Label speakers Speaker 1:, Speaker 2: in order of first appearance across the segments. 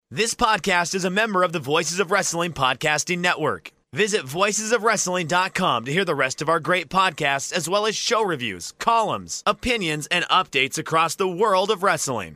Speaker 1: This podcast is a member of the Voices of Wrestling Podcasting Network. Visit voicesofwrestling.com to hear the rest of our great podcasts, as well as show reviews, columns, opinions, and updates across the world of wrestling.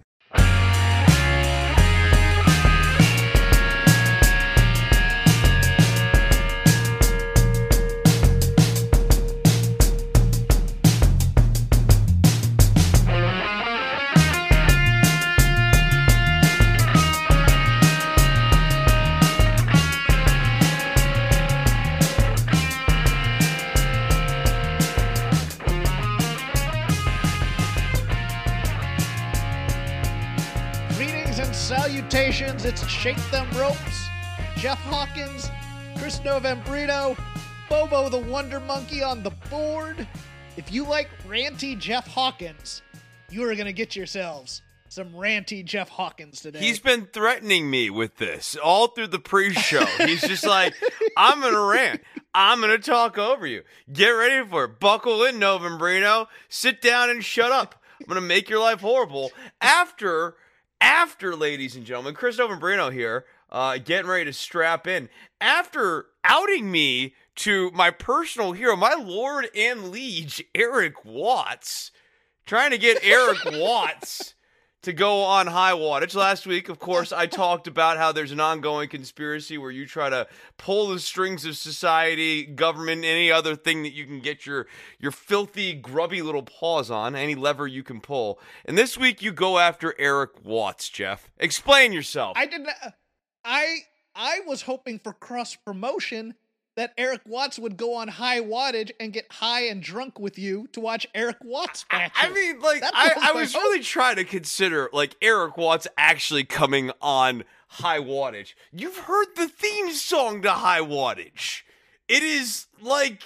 Speaker 2: Salutations, it's Shake Them Ropes, Jeff Hawkins, Chris Novembrino, Bobo the Wonder Monkey on the board. If you like ranty Jeff Hawkins, you are going to get yourselves some ranty Jeff Hawkins today.
Speaker 3: He's been threatening me with this all through the pre-show. He's just like, I'm going to rant. I'm going to talk over you. Get ready for it. Buckle in, Novembrino. Sit down and shut up. I'm going to make your life horrible. After, ladies and gentlemen, Chris Novembrino here, getting ready to strap in. After outing me to my personal hero, my lord and liege, Eric Watts, trying to get Eric Watts to go on high wattage. Last week, of course, I talked about how there's an ongoing conspiracy where you try to pull the strings of society, government, any other thing that you can get your filthy, grubby little paws on, any lever you can pull. And this week, you go after Eric Watts, Jeff. Explain yourself.
Speaker 2: I didn't. I was hoping for cross promotion, that Eric Watts would go on high wattage and get high and drunk with you to watch Eric Watts matches.
Speaker 3: I mean, like, I was really trying to consider, like, Eric Watts actually coming on high wattage. You've heard the theme song to high wattage. It is, like,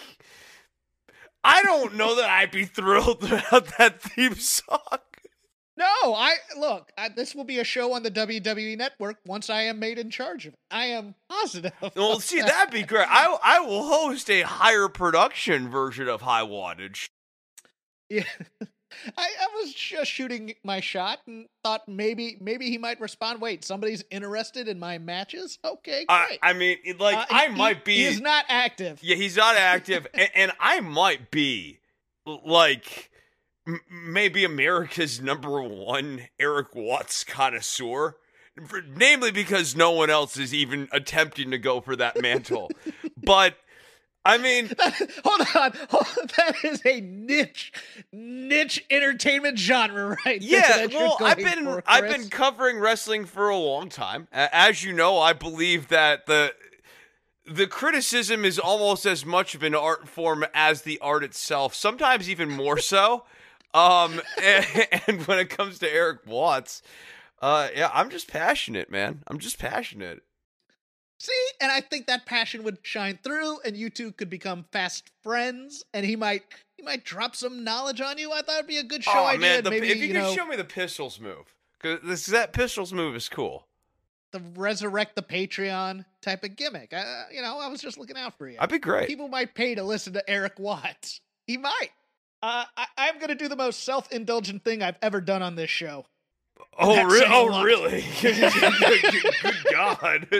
Speaker 3: I don't know that I'd be thrilled about that theme song.
Speaker 2: No, this will be a show on the WWE Network once I am made in charge of it. I am positive.
Speaker 3: Well, see, that'd be great. I will host a higher production version of High Wattage.
Speaker 2: Yeah, I was just shooting my shot and thought maybe he might respond. Wait, somebody's interested in my matches? Okay, great.
Speaker 3: I mean, like, I might be.
Speaker 2: He's not active.
Speaker 3: Yeah, he's not active, and I might be, like, maybe America's #1 Eric Watts connoisseur, namely because no one else is even attempting to go for that mantle. But I mean,
Speaker 2: hold on, that is a niche entertainment genre, right?
Speaker 3: Yeah, well, I've been covering wrestling for a long time. As you know, I believe that the criticism is almost as much of an art form as the art itself, sometimes even more so. And when it comes to Eric Watts, yeah, I'm just passionate, man. I'm just passionate.
Speaker 2: See, and I think that passion would shine through, and you two could become fast friends, and he might drop some knowledge on you. I thought it'd be a good show idea.
Speaker 3: Man,
Speaker 2: maybe
Speaker 3: if you could show me the Pistols move, because that Pistols move is cool.
Speaker 2: The resurrect the Patreon type of gimmick. I was just looking out for you.
Speaker 3: That'd be great.
Speaker 2: People might pay to listen to Eric Watts. He might. I'm going to do the most self-indulgent thing I've ever done on this show.
Speaker 3: Oh, really? Good God.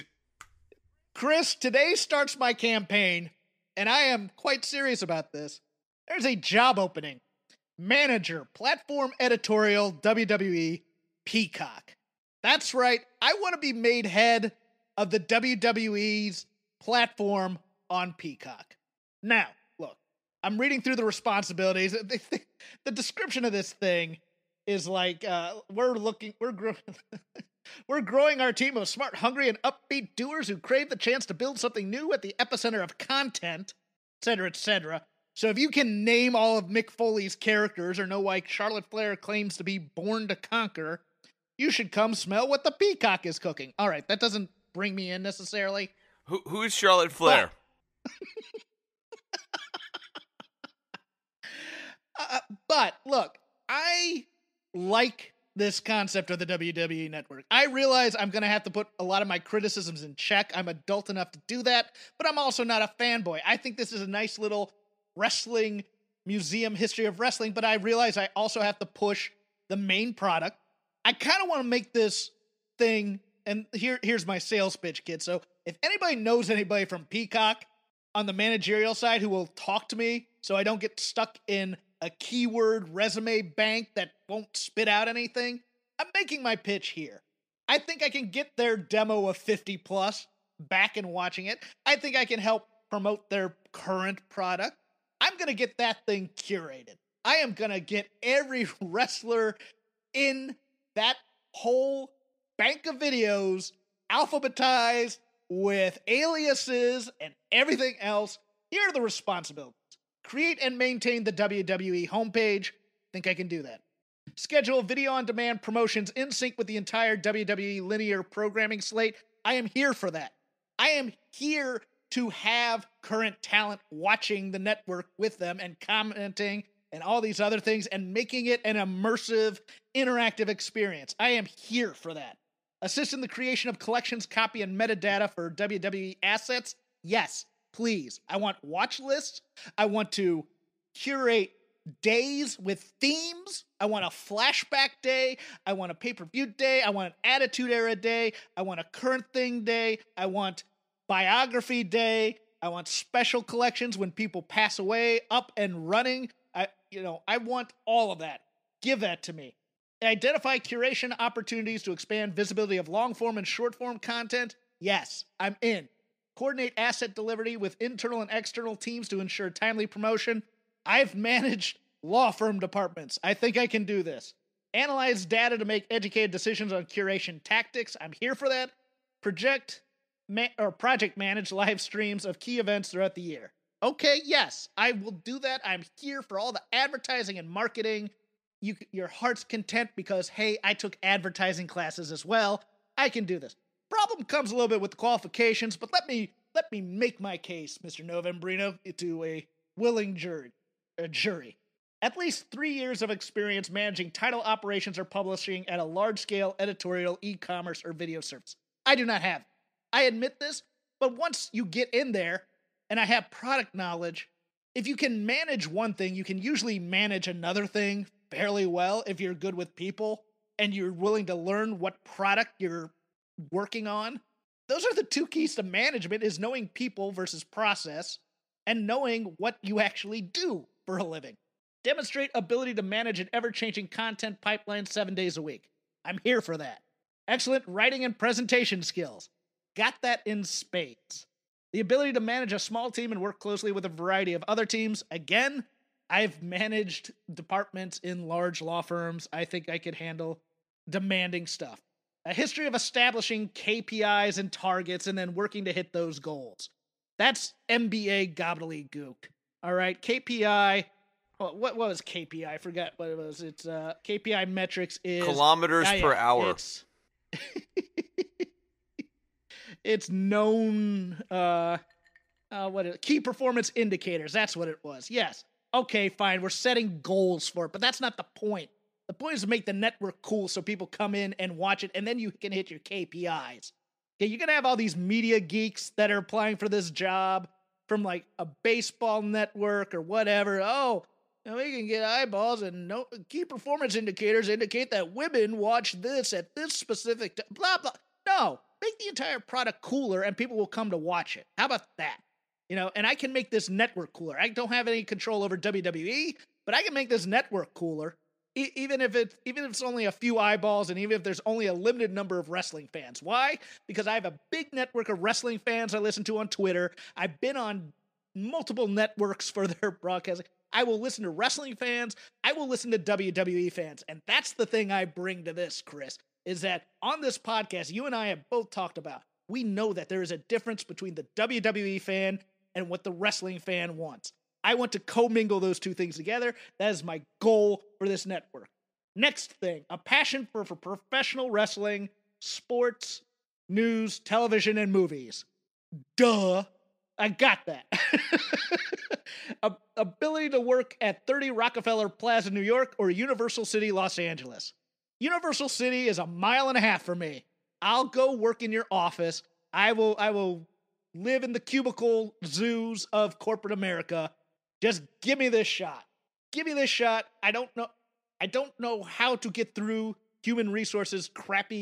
Speaker 2: Chris, today starts my campaign, and I am quite serious about this. There's a job opening. Manager, Platform Editorial, WWE, Peacock. That's right. I want to be made head of the WWE's platform on Peacock. Now, look, I'm reading through the responsibilities. The description of this thing is like, we're growing our team of smart, hungry, and upbeat doers who crave the chance to build something new at the epicenter of content, etc., etc. So if you can name all of Mick Foley's characters or know why Charlotte Flair claims to be born to conquer, you should come smell what the Peacock is cooking. All right, that doesn't bring me in necessarily.
Speaker 3: Who is Charlotte Flair?
Speaker 2: But look, I like this concept of the WWE Network. I realize I'm going to have to put a lot of my criticisms in check. I'm adult enough to do that, but I'm also not a fanboy. I think this is a nice little wrestling museum history of wrestling, but I realize I also have to push the main product. I kind of want to make this thing and here's my sales pitch, kid. So if anybody knows anybody from Peacock on the managerial side who will talk to me so I don't get stuck in a keyword resume bank that won't spit out anything, I'm making my pitch here. I think I can get their demo of 50 plus back and watching it. I think I can help promote their current product. I'm going to get that thing curated. I am going to get every wrestler in that whole bank of videos alphabetized with aliases and everything else. Here are the responsibilities. Create and maintain the WWE homepage. Think I can do that. Schedule video-on-demand promotions in sync with the entire WWE linear programming slate. I am here for that. I am here to have current talent watching the network with them and commenting and all these other things and making it an immersive, interactive experience. I am here for that. Assist in the creation of collections, copy, and metadata for WWE assets? Yes, please. I want watch lists. I want to curate days with themes. I want a flashback day. I want a pay-per-view day. I want an Attitude Era day. I want a current thing day. I want biography day. I want special collections when people pass away, up and running. I want all of that. Give that to me. Identify curation opportunities to expand visibility of long-form and short-form content. Yes, I'm in. Coordinate asset delivery with internal and external teams to ensure timely promotion. I've managed law firm departments. I think I can do this. Analyze data to make educated decisions on curation tactics. I'm here for that. Project manage live streams of key events throughout the year. Okay, yes, I will do that. I'm here for all the advertising and marketing. Your heart's content because, hey, I took advertising classes as well. I can do this. Problem comes a little bit with the qualifications, but let me make my case, Mr. Novembrino, to a willing jury. At least 3 years of experience managing title operations or publishing at a large-scale editorial, e-commerce, or video service. I do not have it. I admit this, but once you get in there, and I have product knowledge, if you can manage one thing, you can usually manage another thing fairly well if you're good with people, and you're willing to learn what product you're working on. Those are the two keys to management, is knowing people versus process, and knowing what you actually do for a living. Demonstrate ability to manage an ever-changing content pipeline 7 days a week. I'm here for that. Excellent writing and presentation skills. Got that in spades. The ability to manage a small team and work closely with a variety of other teams. Again, I've managed departments in large law firms. I think I could handle demanding stuff. A history of establishing KPIs and targets and then working to hit those goals. That's MBA gobbledygook. All right, KPI. What was KPI? I forgot what it was. It's KPI metrics is
Speaker 3: kilometers per hour.
Speaker 2: It's known. Key performance indicators. That's what it was. Yes. Okay, fine. We're setting goals for it, but that's not the point. The point is to make the network cool so people come in and watch it, and then you can hit your KPIs. Okay, you're gonna have all these media geeks that are applying for this job from like a baseball network or whatever. Oh, we can get eyeballs, and no key performance indicators indicate that women watch this at this specific blah blah. No, make the entire product cooler, and people will come to watch it. How about that? And I can make this network cooler. I don't have any control over WWE, but I can make this network cooler, even if it's only a few eyeballs, and even if there's only a limited number of wrestling fans. Why? Because I have a big network of wrestling fans I listen to on Twitter. I've been on multiple networks for their broadcasting. I will listen to wrestling fans. I will listen to WWE fans. And that's the thing I bring to this, Chris, is that on this podcast, you and I have both talked about, we know that there is a difference between the WWE fan and what the wrestling fan wants. I want to commingle those two things together. That is my goal for this network. Next thing, a passion for professional wrestling, sports, news, television, and movies. Duh. I got that. Ability to work at 30 Rockefeller Plaza, New York, or Universal City, Los Angeles. Universal City is 1.5 miles for me. I'll go work in your office. I will live in the cubicle zoos of corporate America. Just give me this shot. Give me this shot. I don't know how to get through human resources crappy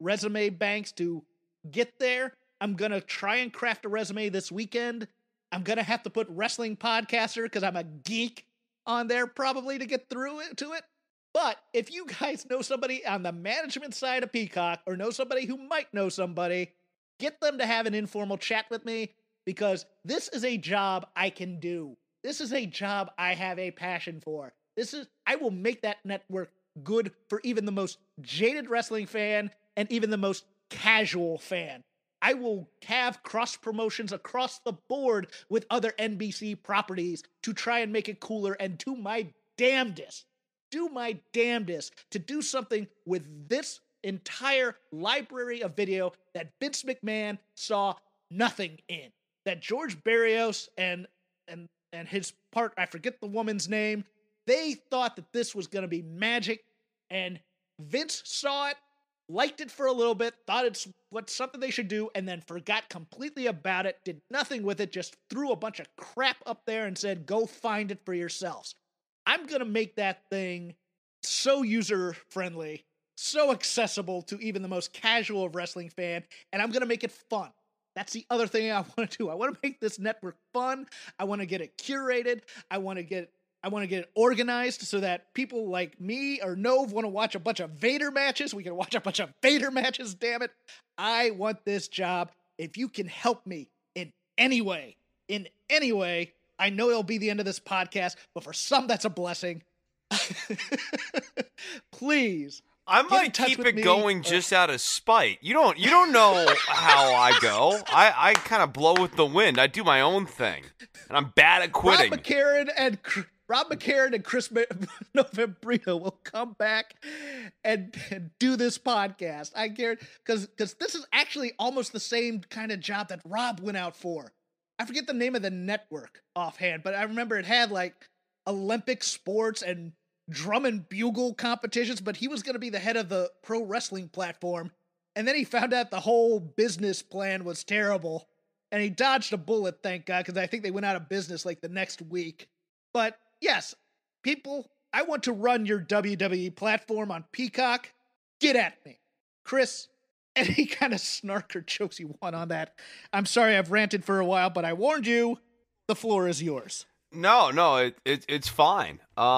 Speaker 2: resume banks to get there. I'm going to try and craft a resume this weekend. I'm going to have to put wrestling podcaster because I'm a geek on there probably to get through it to it. But if you guys know somebody on the management side of Peacock or know somebody who might know somebody, get them to have an informal chat with me because this is a job I can do. This is a job I have a passion for. I will make that network good for even the most jaded wrestling fan and even the most casual fan. I will have cross promotions across the board with other NBC properties to try and make it cooler and do my damnedest to do something with this entire library of video that Vince McMahon saw nothing in. That George Barrios and his part, I forget the woman's name, they thought that this was going to be magic, and Vince saw it, liked it for a little bit, thought it's something they should do, and then forgot completely about it, did nothing with it, just threw a bunch of crap up there and said, go find it for yourselves. I'm going to make that thing so user-friendly, so accessible to even the most casual of wrestling fan, and I'm going to make it fun. That's the other thing I want to do. I want to make this network fun. I want to get it curated. I want to get it organized so that people like me or Nove want to watch a bunch of Vader matches. We can watch a bunch of Vader matches, damn it. I want this job. If you can help me in any way, I know it'll be the end of this podcast, but for some, that's a blessing. Please.
Speaker 3: I might keep it going just out of spite. You don't know how I go. I kind of blow with the wind. I do my own thing, and I'm bad at quitting.
Speaker 2: Rob McCarran and Chris Novembrino will come back and do this podcast. I guarantee, because this is actually almost the same kind of job that Rob went out for. I forget the name of the network offhand, but I remember it had like Olympic sports and drum and bugle competitions, but he was going to be the head of the pro wrestling platform. And then he found out the whole business plan was terrible. And he dodged a bullet, thank God, because I think they went out of business like the next week. But yes, people, I want to run your WWE platform on Peacock. Get at me. Chris, any kind of snark or jokes you want on that. I'm sorry I've ranted for a while, but I warned you, the floor is yours.
Speaker 3: No, it's fine.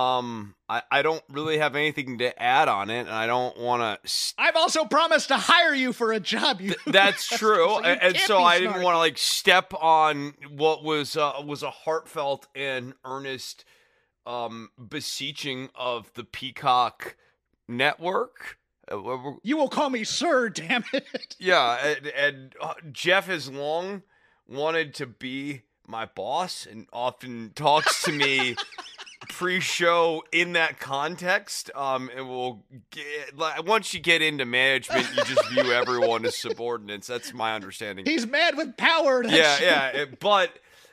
Speaker 3: I don't really have anything to add on it, and I don't want to.
Speaker 2: I've also promised to hire you for a job.
Speaker 3: That's true, and so I didn't want to like step on what was a heartfelt and earnest beseeching of the Peacock network.
Speaker 2: You will call me sir, damn it.
Speaker 3: Yeah, and Jeff has long wanted to be my boss and often talks to me pre-show in that context. And once you get into management, you just view everyone as subordinates. That's my understanding.
Speaker 2: He's mad with power.
Speaker 3: But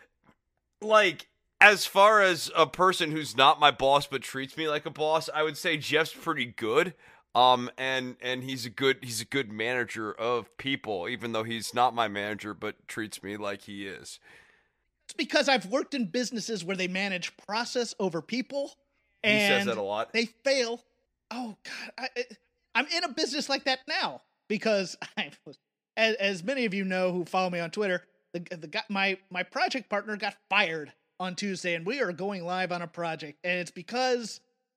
Speaker 3: like, as far as a person who's not my boss but treats me like a boss, I would say Jeff's pretty good. And he's a good manager of people, even though he's not my manager but treats me like he is.
Speaker 2: It's because I've worked in businesses where they manage process over people. And
Speaker 3: he says that a lot.
Speaker 2: They fail. Oh God, I'm in a business like that now because as many of you know who follow me on Twitter, the guy, my project partner got fired on Tuesday, and we are going live on a project, and it's because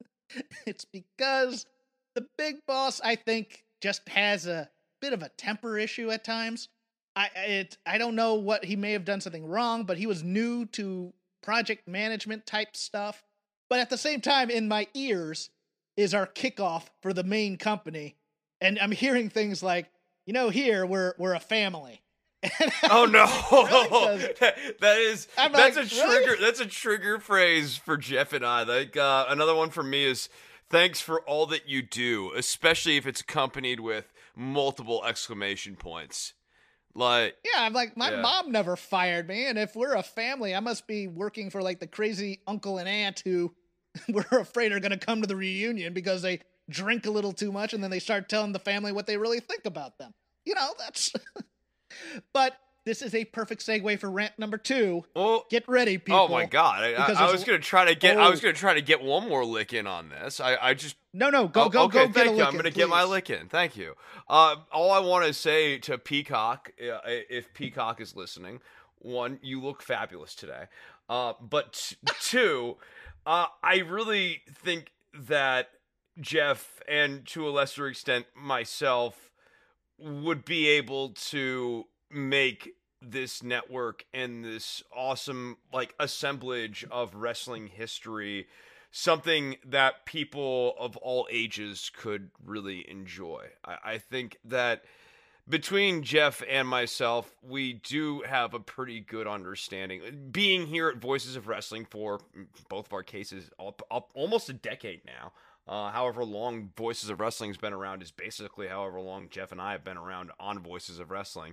Speaker 2: the big boss, I think, just has a bit of a temper issue at times. I don't know what he may have done something wrong, but he was new to project management type stuff. But at the same time, in my ears is our kickoff for the main company, and I'm hearing things like, here we're a family.
Speaker 3: Oh no! That's a trigger.
Speaker 2: Really?
Speaker 3: That's a trigger phrase for Jeff and I. Like another one for me is thanks for all that you do, especially if it's accompanied with multiple exclamation points. Like,
Speaker 2: yeah, I'm like, my mom never fired me, and if we're a family, I must be working for like the crazy uncle and aunt who we're afraid are going to come to the reunion because they drink a little too much, and then they start telling the family what they really think about them. That's. But this is a perfect segue for rant number 2.
Speaker 3: Oh,
Speaker 2: get ready, people.
Speaker 3: Oh my God! I was gonna try to get one more lick in on this. I just
Speaker 2: go
Speaker 3: okay,
Speaker 2: get a
Speaker 3: thank you.
Speaker 2: lick
Speaker 3: I'm gonna
Speaker 2: in,
Speaker 3: get my
Speaker 2: please.
Speaker 3: lick in. Thank you. All I want to say to Peacock, if Peacock is listening, 1, you look fabulous today. But 2, I really think that Jeff, and to a lesser extent myself, would be able to make this network and this awesome assemblage of wrestling history something that people of all ages could really enjoy. I think that between Jeff and myself, we do have a pretty good understanding. Being here at Voices of Wrestling for both of our cases almost a decade now. However long Voices of Wrestling has been around is basically however long Jeff and I have been around on Voices of Wrestling.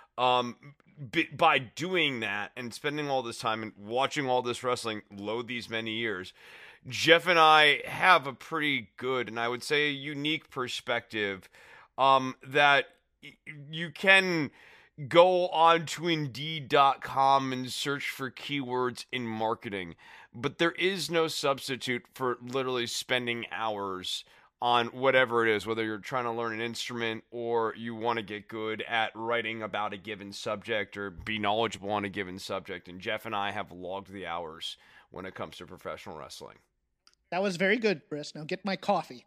Speaker 3: By doing that and spending all this time and watching all this wrestling these many years, Jeff and I have a pretty good, and I would say a unique perspective, that you can go on to Indeed.com and search for keywords in marketing, but there is no substitute for literally spending hours on whatever it is, whether you're trying to learn an instrument or you want to get good at writing about a given subject or be knowledgeable on a given subject. And Jeff and I have logged the hours when it comes to professional wrestling.
Speaker 2: That was very good, Chris. Now get my coffee.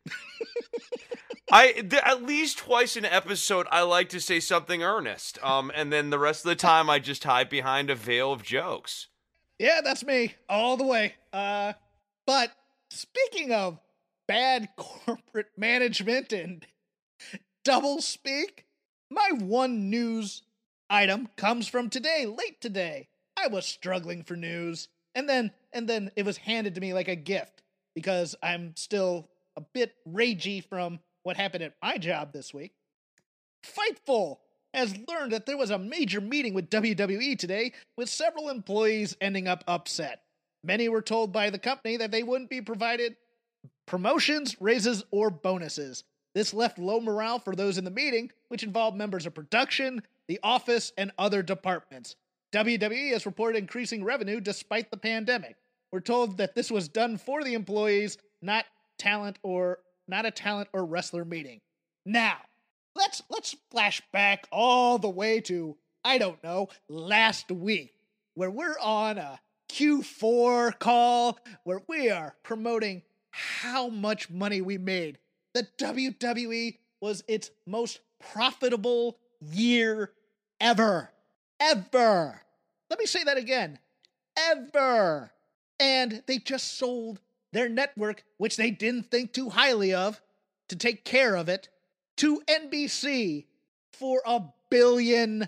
Speaker 3: At least twice an episode, I like to say something earnest. And then the rest of the time, I just hide behind a veil of jokes.
Speaker 2: Yeah, that's me all the way. But speaking of bad corporate management and double speak, my one news item comes from today, late today. I was struggling for news, and then it was handed to me like a gift because I'm still a bit ragey from what happened at my job this week. Fightful has learned that there was a major meeting with WWE today, with several employees ending up upset. Many were told by the company that they wouldn't be provided promotions, raises, or bonuses. This left low morale for those in the meeting, which involved members of production, the office, and other departments. WWE has reported increasing revenue despite the pandemic. We're told that this was done for the employees, not a talent or wrestler meeting. Now, let's flash back all the way to, I don't know, last week, where we're on a Q4 call where we are promoting how much money we made. The WWE was its most profitable year ever. Ever. Let me say that again. Ever. And they just sold their network, which they didn't think too highly of, to take care of it, to NBC for $1 billion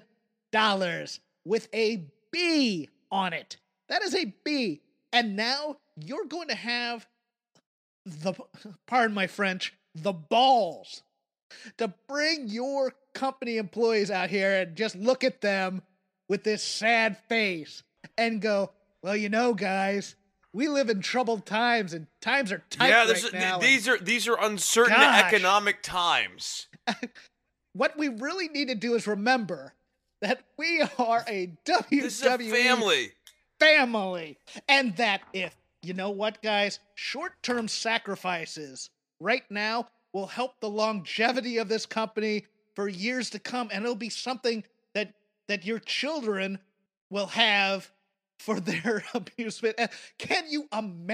Speaker 2: with a B on it. That is a B. And now you're going to have pardon my French, the balls to bring your company employees out here and just look at them with this sad face and go, well, you know, guys, we live in troubled times and times are tight right now.
Speaker 3: These are uncertain economic times.
Speaker 2: What we really need to do is remember that we are a WWE
Speaker 3: this is a
Speaker 2: family. And that if, you know what, guys, short-term sacrifices right now will help the longevity of this company for years to come, and it'll be something that your children will have for their amusement. Can you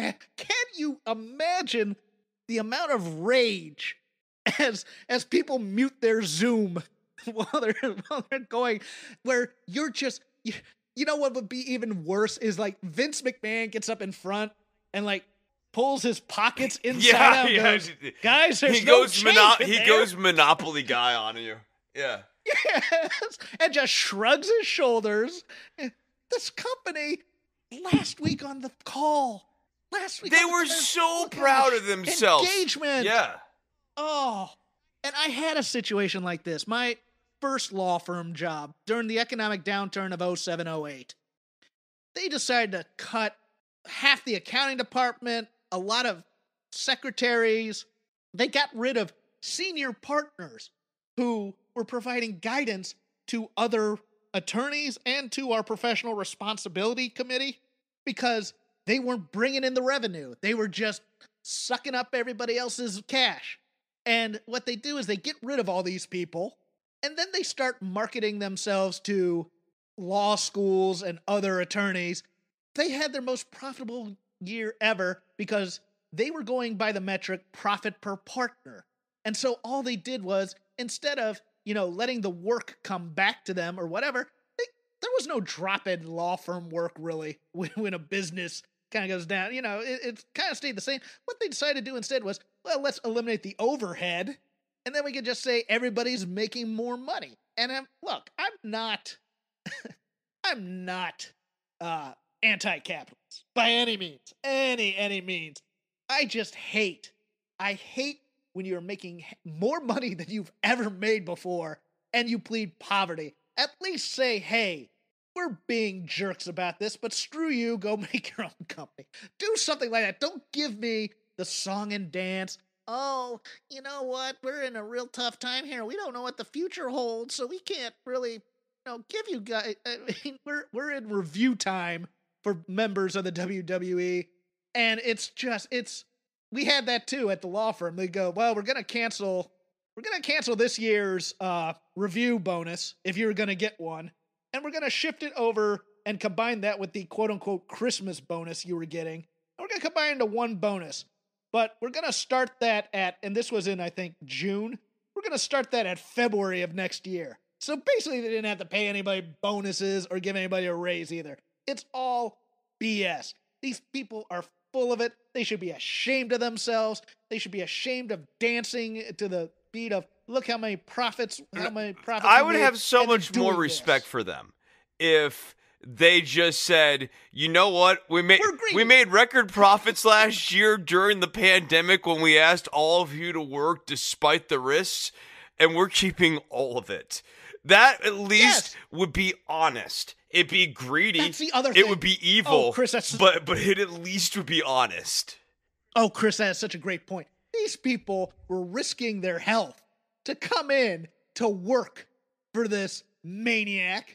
Speaker 2: imagine the amount of rage as people mute their Zoom while they're going, where you're just, you know what would be even worse is like Vince McMahon gets up in front and like pulls his pockets inside out and goes, guys, there's
Speaker 3: he goes Monopoly guy on you. Yeah.
Speaker 2: Yes, and just shrugs his shoulders. This company, last week on the call,
Speaker 3: they were so proud of themselves.
Speaker 2: Engagement.
Speaker 3: Yeah.
Speaker 2: Oh, and I had a situation like this. My first law firm job during the economic downturn of 07-08. They decided to cut half the accounting department, a lot of secretaries. They got rid of senior partners who were providing guidance to other attorneys and to our professional responsibility committee because they weren't bringing in the revenue. They were just sucking up everybody else's cash. And what they do is they get rid of all these people, and then they start marketing themselves to law schools and other attorneys. They had their most profitable year ever because they were going by the metric profit per partner. And so all they did was, instead of, letting the work come back to them or whatever, there was no drop-in law firm work really when a business kind of goes down. It kind of stayed the same. What they decided to do instead was, well, let's eliminate the overhead, and then we could just say everybody's making more money. And look, I'm not anti-capitalist by any means, any means. I hate when you're making more money than you've ever made before and you plead poverty. At least say, hey, we're being jerks about this, but screw you, go make your own company. Do something like that. Don't give me the song and dance. Oh, you know what? We're in a real tough time here. We don't know what the future holds, so we can't really, give you guys. I mean, we're in review time for members of the WWE, and we had that too at the law firm. They go, well, we're gonna cancel this year's review bonus if you're gonna get one, and we're gonna shift it over and combine that with the quote unquote Christmas bonus you were getting. And we're gonna combine it into one bonus. But we're going to start that and this was in, I think, June. We're going to start that at February of next year. So basically they didn't have to pay anybody bonuses or give anybody a raise either. It's all BS. These people are full of it. They should be ashamed of themselves. They should be ashamed of dancing to the beat of, look how many profits.
Speaker 3: I would have so much more respect for them if they just said, you know what, we made record profits last year during the pandemic when we asked all of you to work despite the risks, and we're keeping all of it. That at least would be honest. It'd be greedy.
Speaker 2: That's the other thing.
Speaker 3: It would be evil.
Speaker 2: Oh, Chris,
Speaker 3: but it at least would be honest.
Speaker 2: Oh, Chris, that is such a great point. These people were risking their health to come in to work for this maniac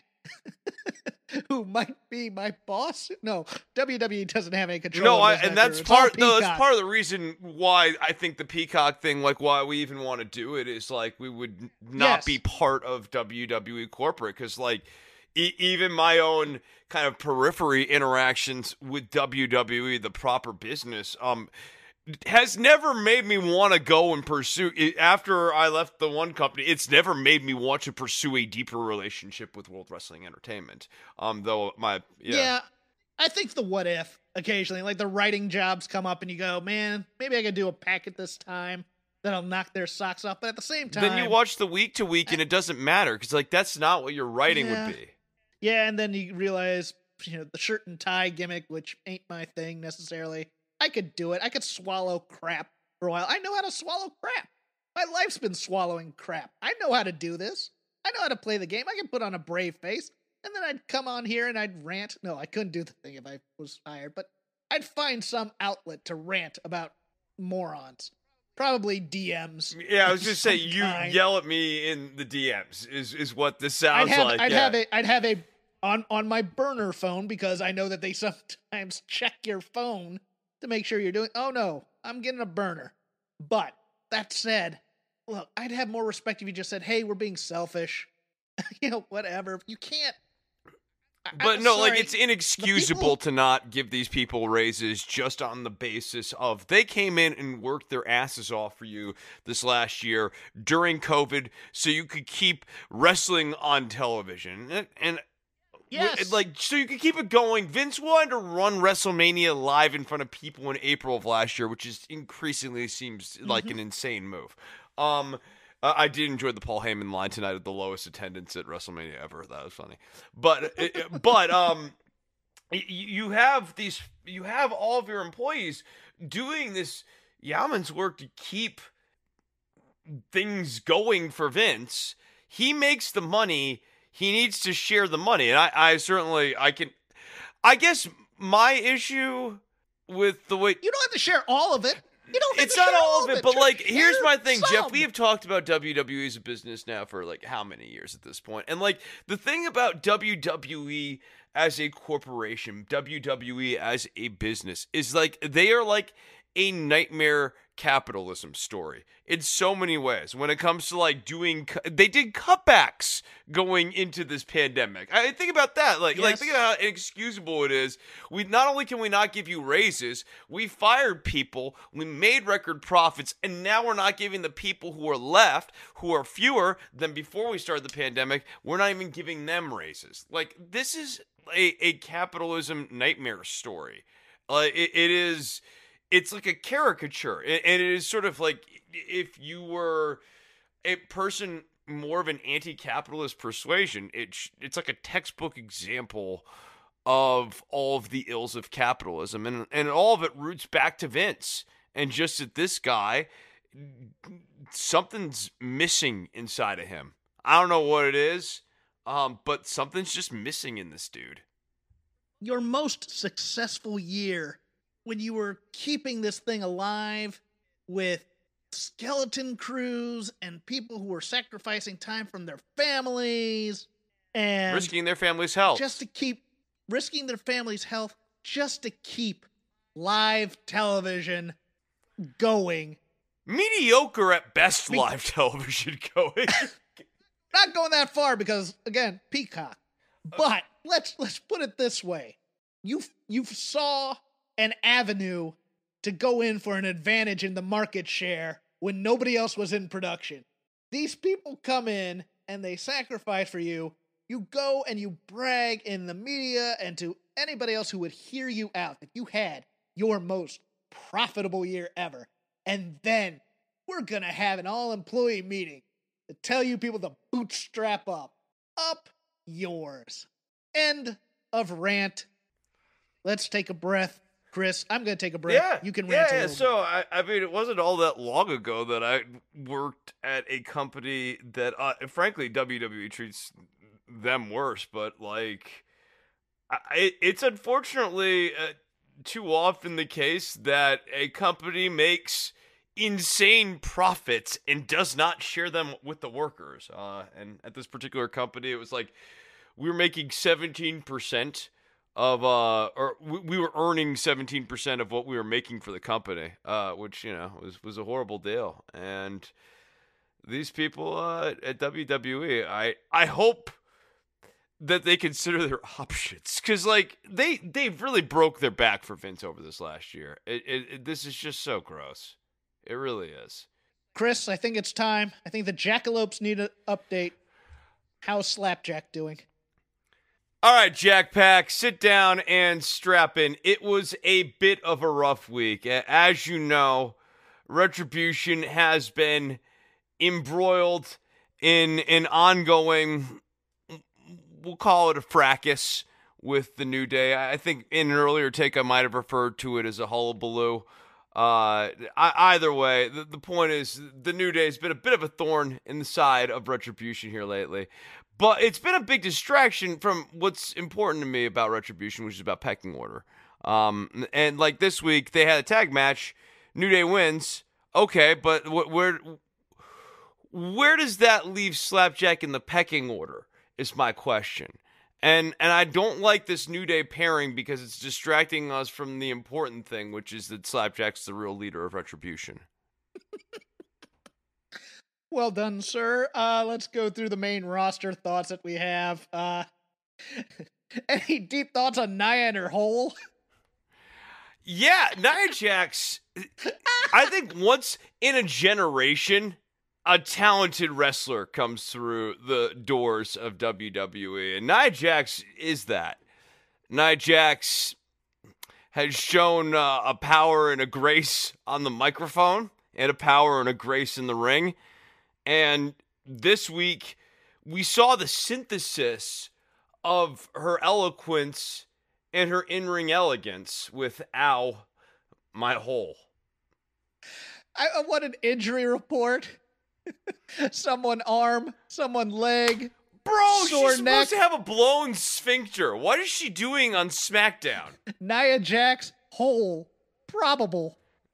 Speaker 2: who might be my boss. No, WWE doesn't have any control.
Speaker 3: No, and that's part. No, that's part of the reason why I think the Peacock thing, like why we even want to do it, is like we would not be part of WWE corporate, because like even my own kind of periphery interactions with WWE, the proper business, has never made me want to go and pursue it. After I left the one company, it's never made me want to pursue a deeper relationship with World Wrestling Entertainment. Though I
Speaker 2: think the what if occasionally, like the writing jobs come up and you go, man, maybe I could do a packet this time that'll knock their socks off. But at the same time,
Speaker 3: then you watch the week to week and it doesn't matter, because like that's not what your writing would be.
Speaker 2: Yeah, and then you realize, the shirt and tie gimmick, which ain't my thing necessarily. I could do it. I could swallow crap for a while. I know how to swallow crap. My life's been swallowing crap. I know how to do this. I know how to play the game. I can put on a brave face, and then I'd come on here and I'd rant. No, I couldn't do the thing if I was hired, but I'd find some outlet to rant about morons. Probably DMs.
Speaker 3: Yeah, I was just saying, you yell at me in the DMs is what this sounds like.
Speaker 2: I'd have a on my burner phone, because I know that they sometimes check your phone to make sure you're doing. Oh no, I'm getting a burner. But that said, look, I'd have more respect if you just said, "Hey, we're being selfish." Whatever. You can't.
Speaker 3: But no, sorry. Like it's inexcusable to not give these people raises just on the basis of they came in and worked their asses off for you this last year during COVID, so you could keep wrestling on television and.
Speaker 2: Yes.
Speaker 3: So you can keep it going. Vince wanted to run WrestleMania live in front of people in April of last year, which is increasingly seems like an insane move. I did enjoy the Paul Heyman line tonight at the lowest attendance at WrestleMania ever. That was funny. But you have all of your employees doing this yeoman's work to keep things going for Vince. He makes the money. He needs to share the money. And I guess my issue with the way...
Speaker 2: You don't have to share all of it. You don't have
Speaker 3: It's
Speaker 2: to
Speaker 3: not
Speaker 2: share
Speaker 3: all of it, but like, here's
Speaker 2: Share
Speaker 3: my thing,
Speaker 2: some.
Speaker 3: Jeff. We have talked about WWE as a business now for like how many years at this point? And like, the thing about WWE as a corporation, WWE as a business, is like they are like a nightmare capitalism story in so many ways. When it comes to like they did cutbacks going into this pandemic. I think about that. Like
Speaker 2: Yes.
Speaker 3: think about how inexcusable it is. We not only can we not give you raises, we fired people, we made record profits, and now we're not giving the people who are left, who are fewer than before we started the pandemic, we're not even giving them raises. Like, this is a capitalism nightmare story. It is. It's like a caricature, and it is sort of like if you were a person more of an anti-capitalist persuasion, it's like a textbook example of all of the ills of capitalism, and all of it roots back to Vince, and just that this guy, something's missing inside of him. I don't know what it is, but something's just missing in this dude.
Speaker 2: Your most successful year, when you were keeping this thing alive with skeleton crews and people who were sacrificing time from their families and
Speaker 3: Risking their family's health.
Speaker 2: just to keep risking their family's health just to keep live television going.
Speaker 3: Mediocre at best live television going.
Speaker 2: Not going that far because, again, Peacock. But let's put it this way. You saw an avenue to go in for an advantage in the market share when nobody else was in production. These people come in and they sacrifice for you. You go and you brag in the media and to anybody else who would hear you out that you had your most profitable year ever. And then we're going to have an all-employee meeting to tell you people to bootstrap up. Up yours. End of rant. Let's take a breath. Chris, I'm going to take a break.
Speaker 3: Yeah,
Speaker 2: You can rant a
Speaker 3: yeah.
Speaker 2: little
Speaker 3: So I mean, it wasn't all that long ago that I worked at a company that, frankly, WWE treats them worse. But like, it's unfortunately too often the case that a company makes insane profits and does not share them with the workers. And at this particular company, it was like we were making 17%. We were earning 17% of what we were making for the company, which, you know, was a horrible deal. And these people at WWE, I hope that they consider their options, because like they really broke their back for Vince over this last year. This is just so gross. It really is.
Speaker 2: Chris, I think it's time. I think the Jackalopes need an update. How's Slapjack doing?
Speaker 3: All right, Jack Pack, sit down and strap in. It was a bit of a rough week. As you know, Retribution has been embroiled in an ongoing, we'll call it a fracas with the New Day. I think in an earlier take I might have referred to it as a hullabaloo. Either way, the point is the New Day has been a bit of a thorn in the side of Retribution here lately. But it's been a big distraction from what's important to me about Retribution, which is about pecking order. And like this week, they had a tag match. New Day wins. Okay, but where does that leave Slapjack in the pecking order is my question. And I don't like this New Day pairing because it's distracting us from the important thing, which is that Slapjack's the real leader of Retribution.
Speaker 2: Well done, sir. Let's go through the main roster thoughts that we have. Any deep thoughts on Nia and her hole?
Speaker 3: Yeah, Nia Jax, I think once in a generation, a talented wrestler comes through the doors of WWE, and Nia Jax is that. Nia Jax has shown a power and a grace on the microphone, and a power and a grace in the ring. And this week, we saw the synthesis of her eloquence and her in-ring elegance with Ow, My Hole.
Speaker 2: I want an injury report. Someone arm, someone leg.
Speaker 3: Bro,
Speaker 2: sore
Speaker 3: she's
Speaker 2: neck.
Speaker 3: supposed to have a blown sphincter. What is she doing on SmackDown?
Speaker 2: Nia Jax, hole, probable.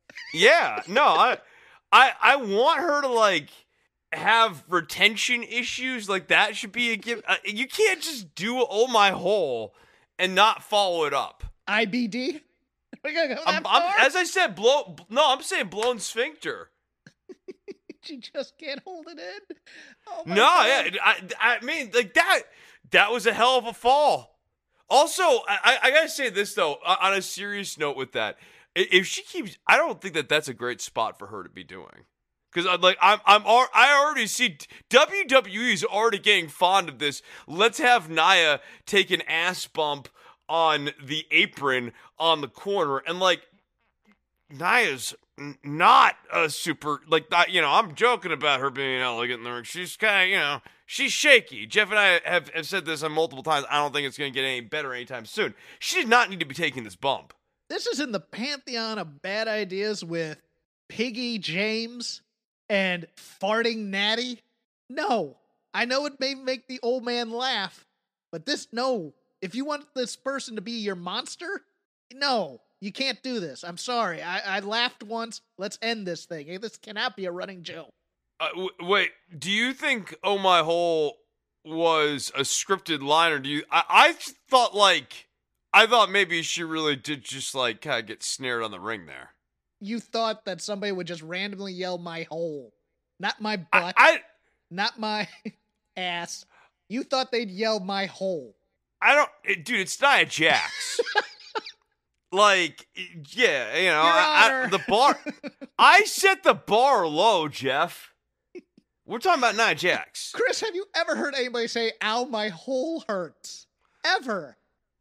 Speaker 3: Yeah, no, I want her to like have retention issues. Like that should be a gift. You can't just do "Oh My Hole" and not follow it up.
Speaker 2: IBD? We gotta go that far?
Speaker 3: As I said, I'm saying blown sphincter.
Speaker 2: She just can't hold it in. Oh my
Speaker 3: No,
Speaker 2: God.
Speaker 3: yeah, I mean, like that was a hell of a fall. Also, I gotta say this though, on a serious note with that, if she keeps, I don't think that's a great spot for her to be doing. Because I already see WWE is already getting fond of this. Let's have Nia take an ass bump on the apron on the corner, and like Nia's not a super like I'm joking about her being elegant in the ring. She's kind of she's shaky. Jeff and I have said this on multiple times. I don't think it's going to get any better anytime soon. She did not need to be taking this bump.
Speaker 2: This is in the pantheon of bad ideas with Piggy James and farting Natty. No, I know it may make the old man laugh, but no. If you want this person to be your monster, no, you can't do this. I'm sorry. I laughed once. Let's end this thing. Hey, this cannot be a running joke.
Speaker 3: Wait, do you think "Oh My Hole" was a scripted line, or do you? I thought maybe she really did just like kind of get snared on the ring there.
Speaker 2: You thought that somebody would just randomly yell "my hole," not my butt, not my ass. You thought they'd yell "my hole."
Speaker 3: Dude, it's Nia Jax. Like, yeah, the bar. I set the bar low, Jeff. We're talking about Nia Jax.
Speaker 2: Chris, have you ever heard anybody say, "Ow, my hole hurts"? Ever?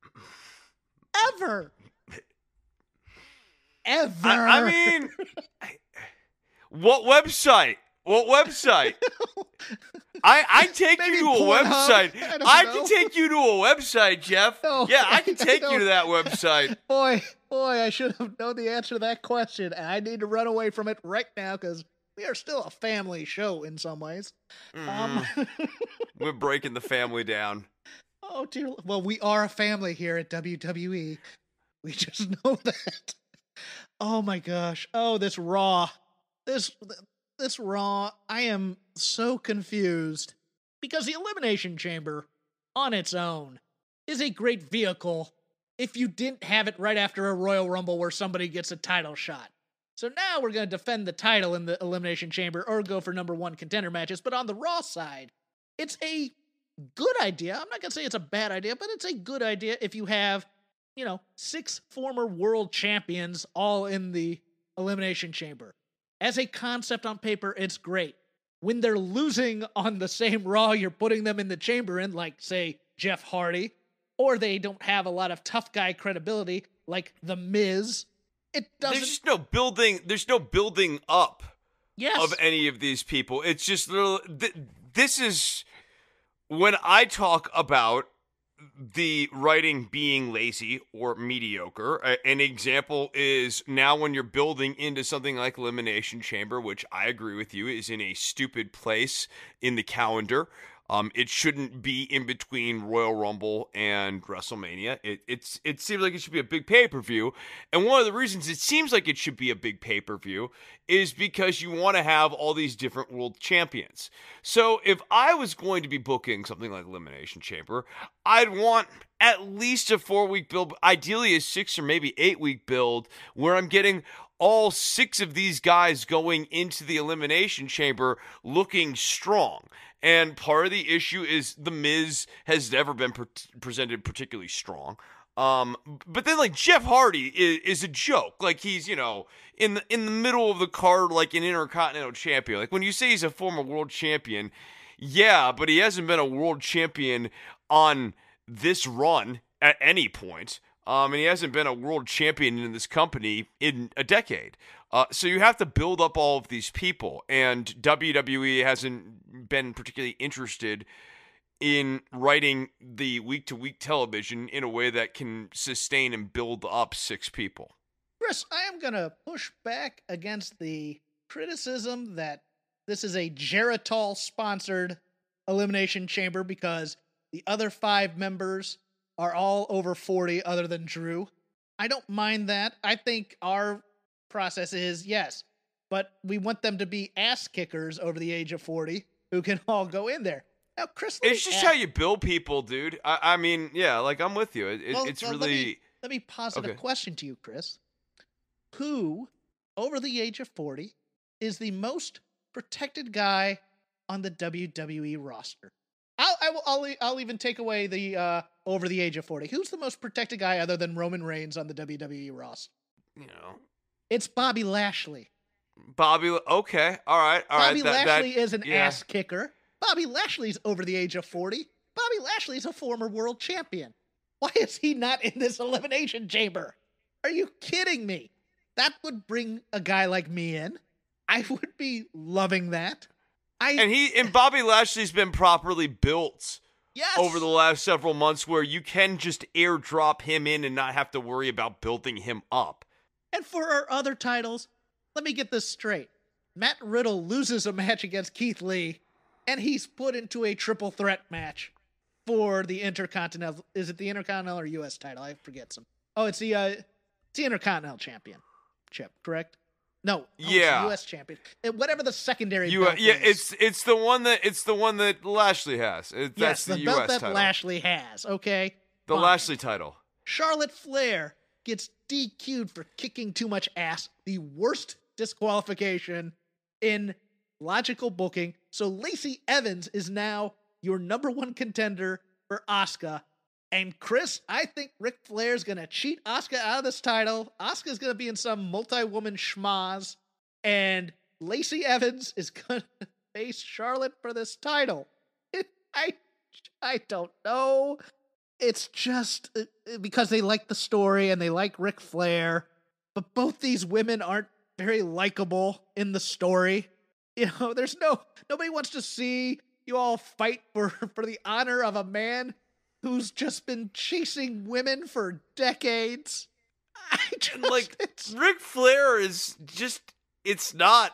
Speaker 3: I mean, what website? I take
Speaker 2: Maybe
Speaker 3: you to a
Speaker 2: Pornhub?
Speaker 3: website.
Speaker 2: I
Speaker 3: can take you to a website, Jeff.
Speaker 2: No,
Speaker 3: yeah, I can take you to that website.
Speaker 2: Boy, I should have known the answer to that question, and I need to run away from it right now because we are still a family show in some ways.
Speaker 3: We're breaking the family down.
Speaker 2: Oh dear. Well, we are a family here at WWE. We just know that. Oh my gosh. Oh, this Raw. This Raw, I am so confused because the Elimination Chamber on its own is a great vehicle if you didn't have it right after a Royal Rumble where somebody gets a title shot. So now we're going to defend the title in the Elimination Chamber or go for number one contender matches. But on the Raw side, it's a good idea. I'm not going to say it's a bad idea, but it's a good idea if you have, 6 former world champions all in the Elimination Chamber. As a concept on paper, it's great. When they're losing on the same Raw you're putting them in the chamber in, like, say, Jeff Hardy, or they don't have a lot of tough guy credibility, like The Miz, it doesn't...
Speaker 3: There's no building up
Speaker 2: yes.
Speaker 3: of any of these people. It's just this is when I talk about the writing being lazy or mediocre. An example is now when you're building into something like Elimination Chamber, which I agree with you is in a stupid place in the calendar. It shouldn't be in between Royal Rumble and WrestleMania. It seems like it should be a big pay-per-view. And one of the reasons it seems like it should be a big pay-per-view is because you want to have all these different world champions. So if I was going to be booking something like Elimination Chamber, I'd want at least a 4-week build, ideally a 6 or maybe 8-week build, where I'm getting all 6 of these guys going into the Elimination Chamber looking strong. And part of the issue is The Miz has never been presented particularly strong. But then like Jeff Hardy is a joke. Like he's, in the middle of the card like an Intercontinental Champion. Like when you say he's a former world champion, yeah, but he hasn't been a world champion on this run at any point. And he hasn't been a world champion in this company in a decade. So you have to build up all of these people, and WWE hasn't been particularly interested in writing the week-to-week television in a way that can sustain and build up 6 people.
Speaker 2: Chris, I am going to push back against the criticism that this is a Geritol-sponsored Elimination Chamber because the other 5 members are all over 40 other than Drew. I don't mind that. I think our process is, yes, but we want them to be ass kickers over the age of 40 who can all go in there. Now, Chris,
Speaker 3: It's just how you build people, dude. I mean, yeah, like I'm with you. It's really.
Speaker 2: Let me posit a
Speaker 3: Okay.
Speaker 2: question to you, Chris. Who, over the age of 40, is the most protected guy on the WWE roster? I'll even take away the over the age of 40. Who's the most protected guy other than Roman Reigns on the WWE roster?
Speaker 3: You know,
Speaker 2: It's Bobby Lashley.
Speaker 3: Bobby. Okay, all right.
Speaker 2: Bobby Lashley is an
Speaker 3: yeah.
Speaker 2: ass kicker. Bobby Lashley's over the age of 40. Bobby Lashley's a former world champion. Why is he not in this elimination chamber? Are you kidding me? That would bring a guy like me in. I would be loving that.
Speaker 3: And Bobby Lashley's been properly built
Speaker 2: Yes.
Speaker 3: over the last several months, where you can just airdrop him in and not have to worry about building him up.
Speaker 2: And for our other titles, let me get this straight. Matt Riddle loses a match against Keith Lee, and he's put into a triple threat match for the Intercontinental. Is it the Intercontinental or U.S. title? I forget some. Oh, it's the Intercontinental Championship, correct? No. It's
Speaker 3: Yeah.
Speaker 2: the U.S. Champion. Whatever the secondary
Speaker 3: You,
Speaker 2: belt
Speaker 3: yeah,
Speaker 2: is.
Speaker 3: it's the one that Lashley has.
Speaker 2: Yes,
Speaker 3: That's
Speaker 2: the
Speaker 3: the
Speaker 2: belt
Speaker 3: U.S.
Speaker 2: that
Speaker 3: title.
Speaker 2: Lashley has, okay?
Speaker 3: The
Speaker 2: Fine.
Speaker 3: Lashley title.
Speaker 2: Charlotte Flair gets DQ'd for kicking too much ass, the worst disqualification in logical booking. So Lacey Evans is now your number one contender for Asuka. And Chris, I think Ric Flair's going to cheat Asuka out of this title. Asuka's going to be in some multi-woman schmaz. And Lacey Evans is going to face Charlotte for this title. I don't know. It's just because they like the story and they like Ric Flair, but both these women aren't very likable in the story. You know, nobody wants to see you all fight for the honor of a man who's just been chasing women for decades.
Speaker 3: Ric Flair is just, it's not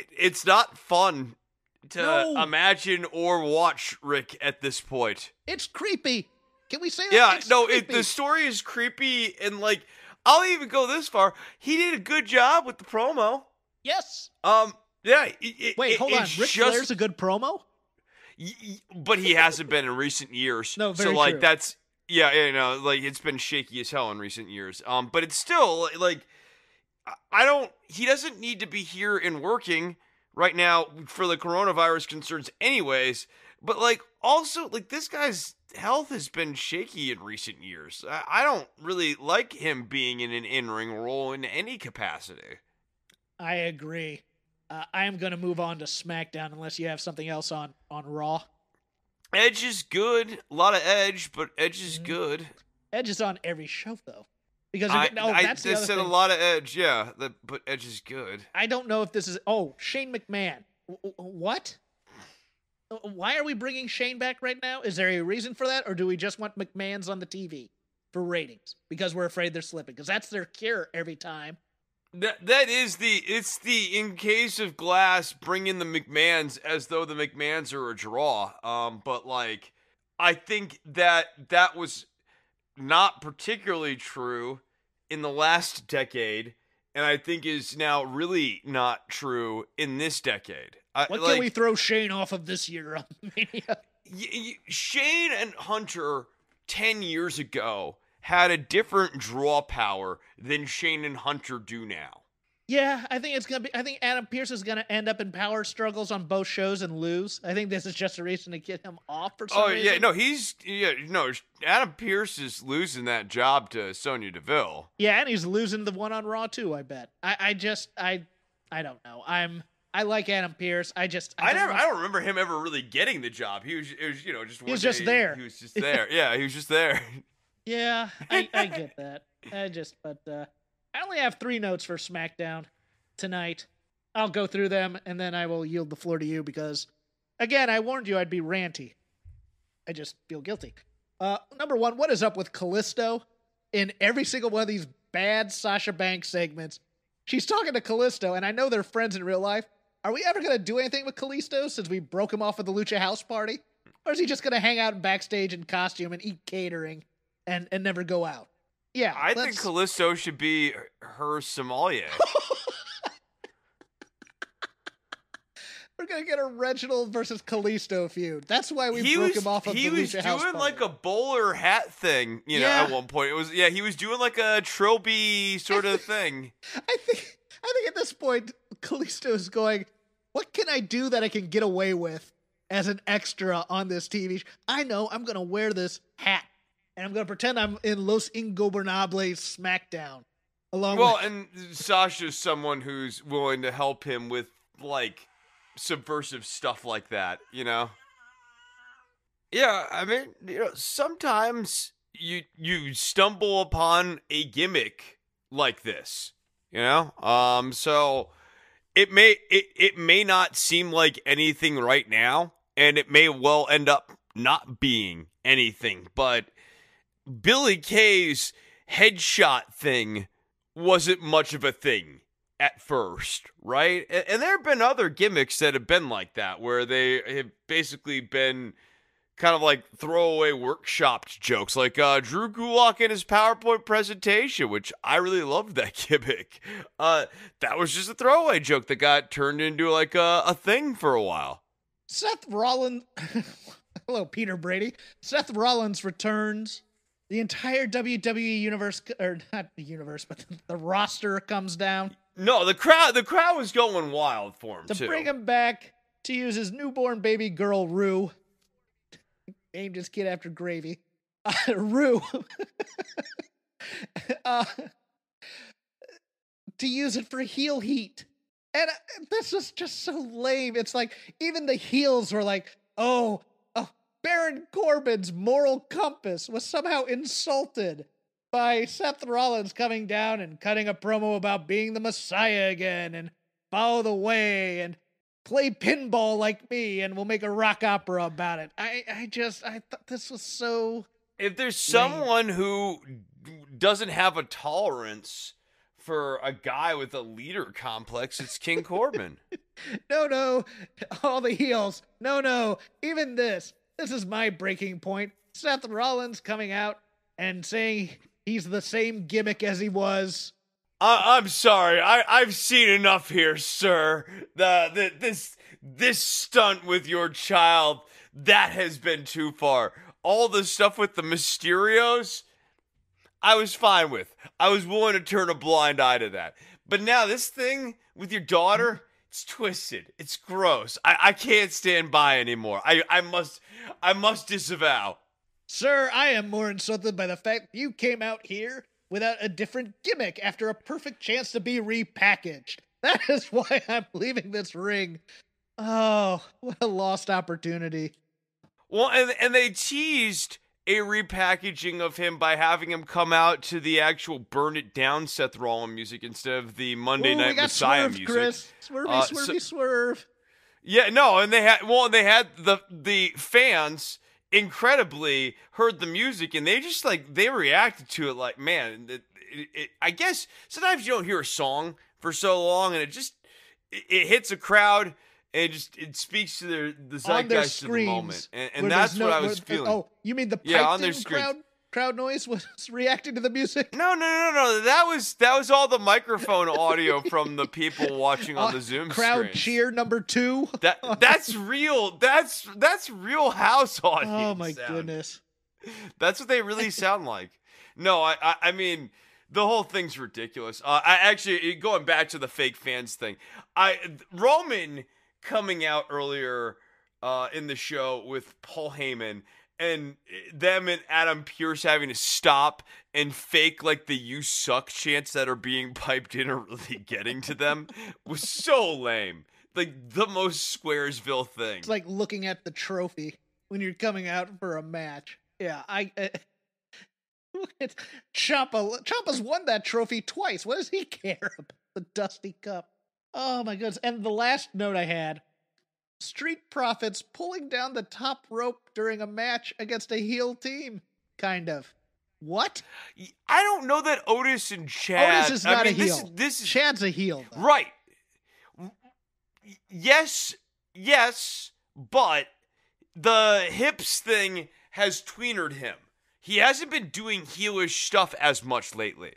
Speaker 3: fun to imagine or watch Rick at this point.
Speaker 2: It's creepy. Can we say that?
Speaker 3: Yeah,
Speaker 2: It's
Speaker 3: no,
Speaker 2: creepy.
Speaker 3: the story is creepy, and like, I'll even go this far. He did a good job with the promo.
Speaker 2: Yes.
Speaker 3: Yeah.
Speaker 2: Wait, hold on. Ric Flair's a good promo?
Speaker 3: But he hasn't been in recent years.
Speaker 2: No, very
Speaker 3: so like
Speaker 2: true.
Speaker 3: that's like it's been shaky as hell in recent years. But it's still like he doesn't need to be here and working right now for the coronavirus concerns anyways. But like also like this guy's health has been shaky in recent years. I don't really like him being in an in-ring role in any capacity.
Speaker 2: I agree. I am going to move on to SmackDown unless you have something else on Raw.
Speaker 3: Edge is good. A lot of Edge, but Edge is good.
Speaker 2: Edge is on every show, though. Because
Speaker 3: I
Speaker 2: that's the other
Speaker 3: said
Speaker 2: thing.
Speaker 3: a lot of Edge, yeah. But Edge is good.
Speaker 2: I don't know if this is... Oh, Shane McMahon. What? Why are we bringing Shane back right now? Is there a reason for that? Or do we just want McMahon's on the TV for ratings? Because we're afraid they're slipping. Because that's their cure every time.
Speaker 3: It's the in case of glass, bring in the McMahons as though the McMahons are a draw. But like, I think that was not particularly true in the last decade, and I think is now really not true in this decade.
Speaker 2: What can we throw Shane off of this year on Mania?
Speaker 3: Shane and Hunter 10 years ago had a different draw power than Shane and Hunter do now.
Speaker 2: Yeah, I think I think Adam Pearce is gonna end up in power struggles on both shows and lose. I think this is just a reason to get him off for some reason.
Speaker 3: Adam Pearce is losing that job to Sonya Deville.
Speaker 2: Yeah, and he's losing the one on Raw too, I bet. I don't know. I like Adam Pearce. I
Speaker 3: don't remember him ever really getting the job. He was just
Speaker 2: there.
Speaker 3: He was just there. Yeah, he was just there.
Speaker 2: Yeah, I get that. I only have 3 notes for SmackDown tonight. I'll go through them, and then I will yield the floor to you because, again, I warned you I'd be ranty. I just feel guilty. Number 1, what is up with Kalisto? In every single one of these bad Sasha Banks segments, she's talking to Kalisto, and I know they're friends in real life. Are we ever going to do anything with Kalisto since we broke him off at the Lucha House Party? Or is he just going to hang out backstage in costume and eat catering and never go out? Yeah,
Speaker 3: I think Kalisto should be her sommelier.
Speaker 2: We're gonna get a Reginald versus Kalisto feud. That's why we broke him off of the Lucha House Party.
Speaker 3: He was doing like a bowler hat thing, at one point. He was doing like a trophy sort of thing.
Speaker 2: I think at this point, Kalisto is going, what can I do that I can get away with as an extra on this TV show? I know I'm gonna wear this hat, and I'm gonna pretend I'm in Los Ingobernables SmackDown.
Speaker 3: And Sasha's someone who's willing to help him with, like, subversive stuff like that, Yeah, I mean, sometimes you stumble upon a gimmick like this, so it may not seem like anything right now, and it may well end up not being anything, but Billy Kay's headshot thing wasn't much of a thing at first, right? And there have been other gimmicks that have been like that, where they have basically been kind of like throwaway workshopped jokes, like Drew Gulak in his PowerPoint presentation, which I really loved that gimmick. That was just a throwaway joke that got turned into like a thing for a while.
Speaker 2: Seth Rollins, hello, Peter Brady. Seth Rollins returns. The entire WWE universe, or not the universe, but the roster comes down.
Speaker 3: No, the crowd was going wild for him,
Speaker 2: to bring him back to use his newborn baby girl, Rue. Named his kid after gravy. Rue. To use it for heel heat. And this is just so lame. It's like, even the heels were like, oh, Baron Corbin's moral compass was somehow insulted by Seth Rollins coming down and cutting a promo about being the Messiah again and follow the way and play pinball like me and we'll make a rock opera about it. I thought this was so
Speaker 3: If there's someone who doesn't have a tolerance for a guy with a leader complex, it's King Corbin.
Speaker 2: No, all the heels. No, even this. This is my breaking point. Seth Rollins coming out and saying he's the same gimmick as he was.
Speaker 3: I'm sorry. I've seen enough here, sir. This stunt with your child, that has been too far. All the stuff with the Mysterios, I was fine with. I was willing to turn a blind eye to that. But now this thing with your daughter, it's twisted. It's gross. I can't stand by anymore. I must disavow.
Speaker 2: Sir, I am more insulted by the fact you came out here without a different gimmick after a perfect chance to be repackaged. That is why I'm leaving this ring. Oh, what a lost opportunity.
Speaker 3: Well, and they teased a repackaging of him by having him come out to the actual Burn It Down Seth Rollins music instead of the Monday Night Messiah
Speaker 2: swerved,
Speaker 3: music.
Speaker 2: Chris. Swerve.
Speaker 3: Yeah, no, and they had the fans incredibly heard the music and they reacted to it like, man, I guess sometimes you don't hear a song for so long and it hits a crowd and it speaks to the zeitgeist of the moment, and that's what I was feeling.
Speaker 2: Oh, you mean the crowd noise was reacting to the music?
Speaker 3: No. That was all the microphone audio from the people watching on the Zoom
Speaker 2: crowd
Speaker 3: screens.
Speaker 2: Cheer number 2.
Speaker 3: That's real. That's real house audience.
Speaker 2: Oh my goodness.
Speaker 3: That's what they really sound like. No, I mean, the whole thing's ridiculous. I actually, going back to the fake fans thing, Roman coming out earlier in the show with Paul Heyman and them and Adam Pearce having to stop and fake like the "you suck" chants that are being piped in are really getting to them was so lame. Like the most Squaresville thing.
Speaker 2: It's like looking at the trophy when you're coming out for a match. Yeah, Ciampa's won that trophy twice. What does he care about the Dusty Cup? Oh my goodness. And the last note I had, Street Profits pulling down the top rope during a match against a heel team. Kind of. What?
Speaker 3: I don't know that Otis and Chad...
Speaker 2: Otis is not a heel.
Speaker 3: This is...
Speaker 2: Chad's a heel, though.
Speaker 3: Right. Yes, but the hips thing has tweenered him. He hasn't been doing heelish stuff as much lately.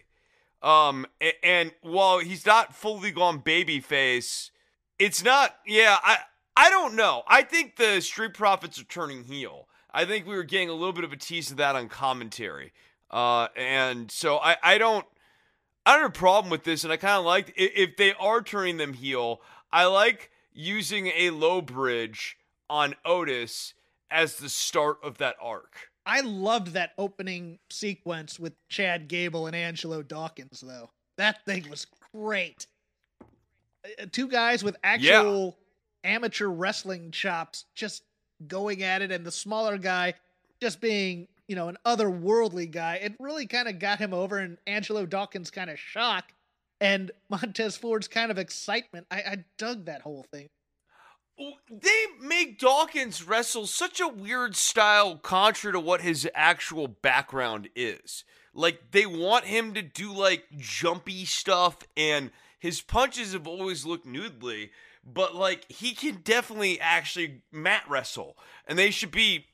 Speaker 3: And while he's not fully gone babyface, it's not... Yeah, I don't know. I think the Street Profits are turning heel. I think we were getting a little bit of a tease of that on commentary. And so I don't have a problem with this, and I kind of like, if they are turning them heel, I like using a low bridge on Otis as the start of that arc.
Speaker 2: I loved that opening sequence with Chad Gable and Angelo Dawkins, though. That thing was great. Two guys with actual amateur wrestling chops just going at it, and the smaller guy just being, an otherworldly guy. It really kind of got him over, and Angelo Dawkins' kind of shock and Montez Ford's kind of excitement. I dug that whole thing.
Speaker 3: They make Dawkins wrestle such a weird style contra to what his actual background is. Like, they want him to do, like, jumpy stuff, and his punches have always looked noodly, but, like, he can definitely actually mat wrestle. And they should be...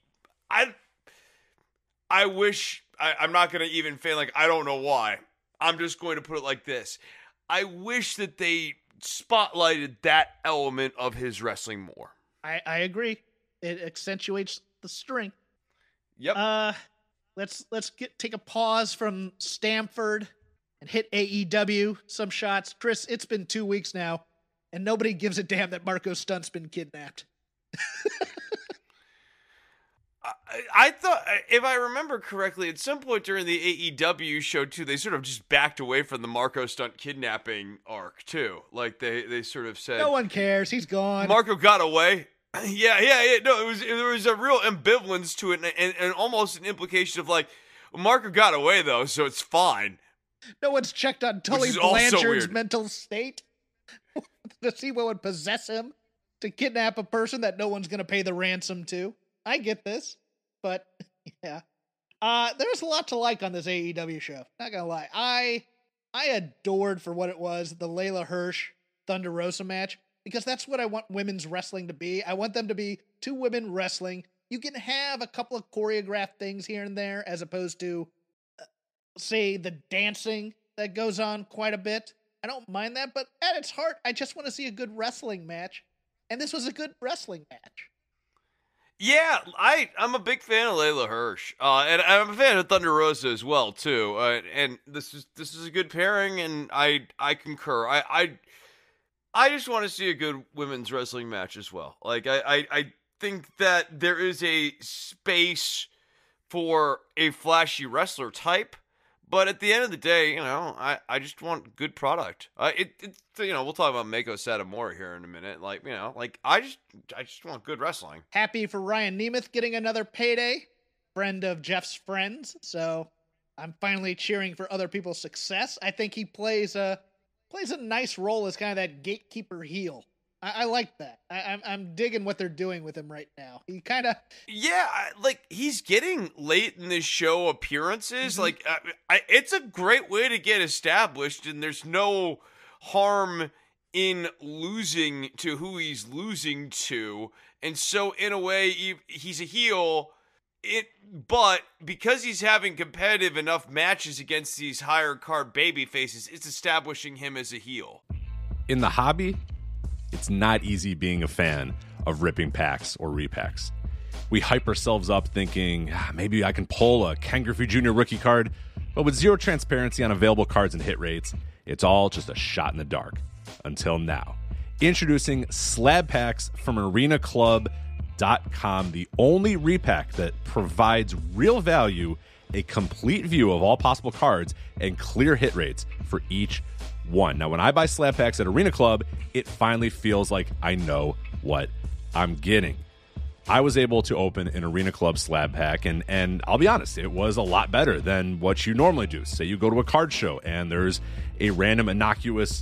Speaker 3: I wish... I'm not going to even say, like, I don't know why. I'm just going to put it like this. I wish that they spotlighted that element of his wrestling more.
Speaker 2: I agree. It accentuates the strength.
Speaker 3: Yep.
Speaker 2: Let's take a pause from Stamford and hit AEW. Some shots. Chris, it's been 2 weeks now, and nobody gives a damn that Marco Stunt's been kidnapped.
Speaker 3: I thought, if I remember correctly, at some point during the AEW show, too, they sort of just backed away from the Marco Stunt kidnapping arc, too. Like, they sort of said...
Speaker 2: No one cares. He's gone.
Speaker 3: Marco got away. Yeah. No, there was a real ambivalence to it, and almost an implication of, like, Marco got away, though, so it's fine.
Speaker 2: No one's checked on Tully Blanchard's mental state to see what would possess him to kidnap a person that no one's going to pay the ransom to. I get this, but yeah. There's a lot to like on this AEW show. Not gonna lie. I adored, for what it was, the Layla Hirsch Thunder Rosa match, because that's what I want women's wrestling to be. I want them to be two women wrestling. You can have a couple of choreographed things here and there, as opposed to, say, the dancing that goes on quite a bit. I don't mind that, but at its heart, I just want to see a good wrestling match, and this was a good wrestling match.
Speaker 3: Yeah, I'm a big fan of Layla Hirsch, and I'm a fan of Thunder Rosa as well too. And this is a good pairing, and I concur. I just want to see a good women's wrestling match as well. Like I think that there is a space for a flashy wrestler type, but at the end of the day, I just want good product. We'll talk about Mako Satomura here in a minute. I just want good wrestling.
Speaker 2: Happy for Ryan Nemeth getting another payday, friend of Jeff's friends. So I'm finally cheering for other people's success. I think he plays a nice role as kind of that gatekeeper heel. I like that. I'm digging what they're doing with him right now. He kind of...
Speaker 3: Yeah, he's getting late in this show appearances. Mm-hmm. It's a great way to get established, and there's no harm in losing to who he's losing to. And so, in a way, he's a heel, but because he's having competitive enough matches against these higher card baby faces, it's establishing him as a heel.
Speaker 4: In the hobby, it's not easy being a fan of ripping packs or repacks. We hype ourselves up thinking, maybe I can pull a Ken Griffey Jr. rookie card, but with zero transparency on available cards and hit rates, it's all just a shot in the dark. Until now. Introducing Slab Packs from ArenaClub.com, the only repack that provides real value, a complete view of all possible cards, and clear hit rates for each one. Now, when I buy Slab Packs at Arena Club, it finally feels like I know what I'm getting. I was able to open an Arena Club Slab Pack, and I'll be honest, it was a lot better than what you normally do. Say you go to a card show, and there's a random innocuous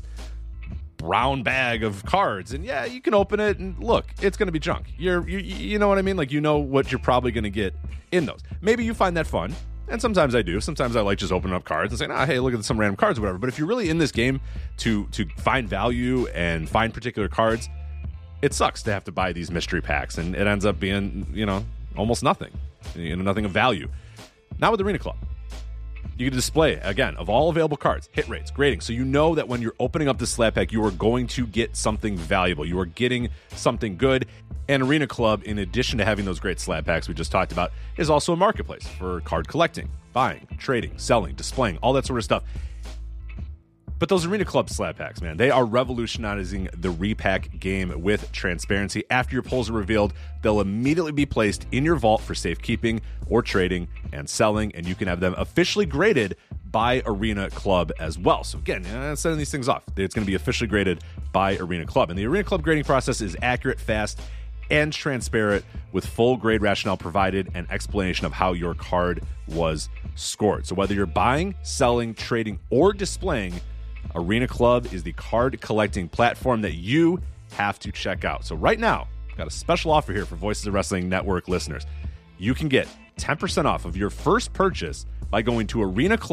Speaker 4: brown bag of cards, and yeah, you can open it, and look, it's going to be junk. You know what I mean? Like, you know what you're probably going to get in those. Maybe you find that fun. And sometimes I do. Sometimes I like just opening up cards and saying, hey, look at some random cards or whatever. But if you're really in this game to find value and find particular cards, it sucks to have to buy these mystery packs. And it ends up being, almost nothing. Nothing of value. Not with Arena Club. You can display, again, of all available cards, hit rates, grading, so you know that when you're opening up the slab pack, you are going to get something valuable. You are getting something good. And Arena Club, in addition to having those great slab packs we just talked about, is also a marketplace for card collecting, buying, trading, selling, displaying, all that sort of stuff. But those Arena Club slab packs, man, they are revolutionizing the repack game with transparency. After your pulls are revealed, they'll immediately be placed in your vault for safekeeping or trading and selling, and you can have them officially graded by Arena Club as well. So again, sending these things off, it's going to be officially graded by Arena Club. And the Arena Club grading process is accurate, fast, and transparent, with full grade rationale provided and explanation of how your card was scored. So whether you're buying, selling, trading, or displaying, Arena Club is the card collecting platform that you have to check out. So right now, I've got a special offer here for Voices of Wrestling Network listeners. You can get 10% off of your first purchase by going to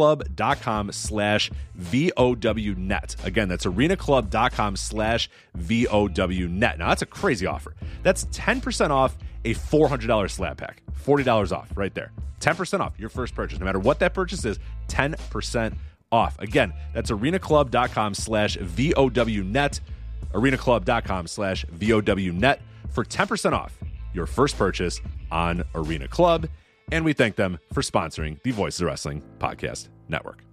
Speaker 4: arenaclub.com/VOWnet. Again, that's arenaclub.com/VOWnet. Now, that's a crazy offer. That's 10% off a $400 slab pack. $40 off right there. 10% off your first purchase. No matter what that purchase is, 10% off. Again, that's arenaclub.com/VOWnet, arenaclub.com/VOWnet for 10% off your first purchase on Arena Club. And we thank them for sponsoring the Voices of Wrestling Podcast Network.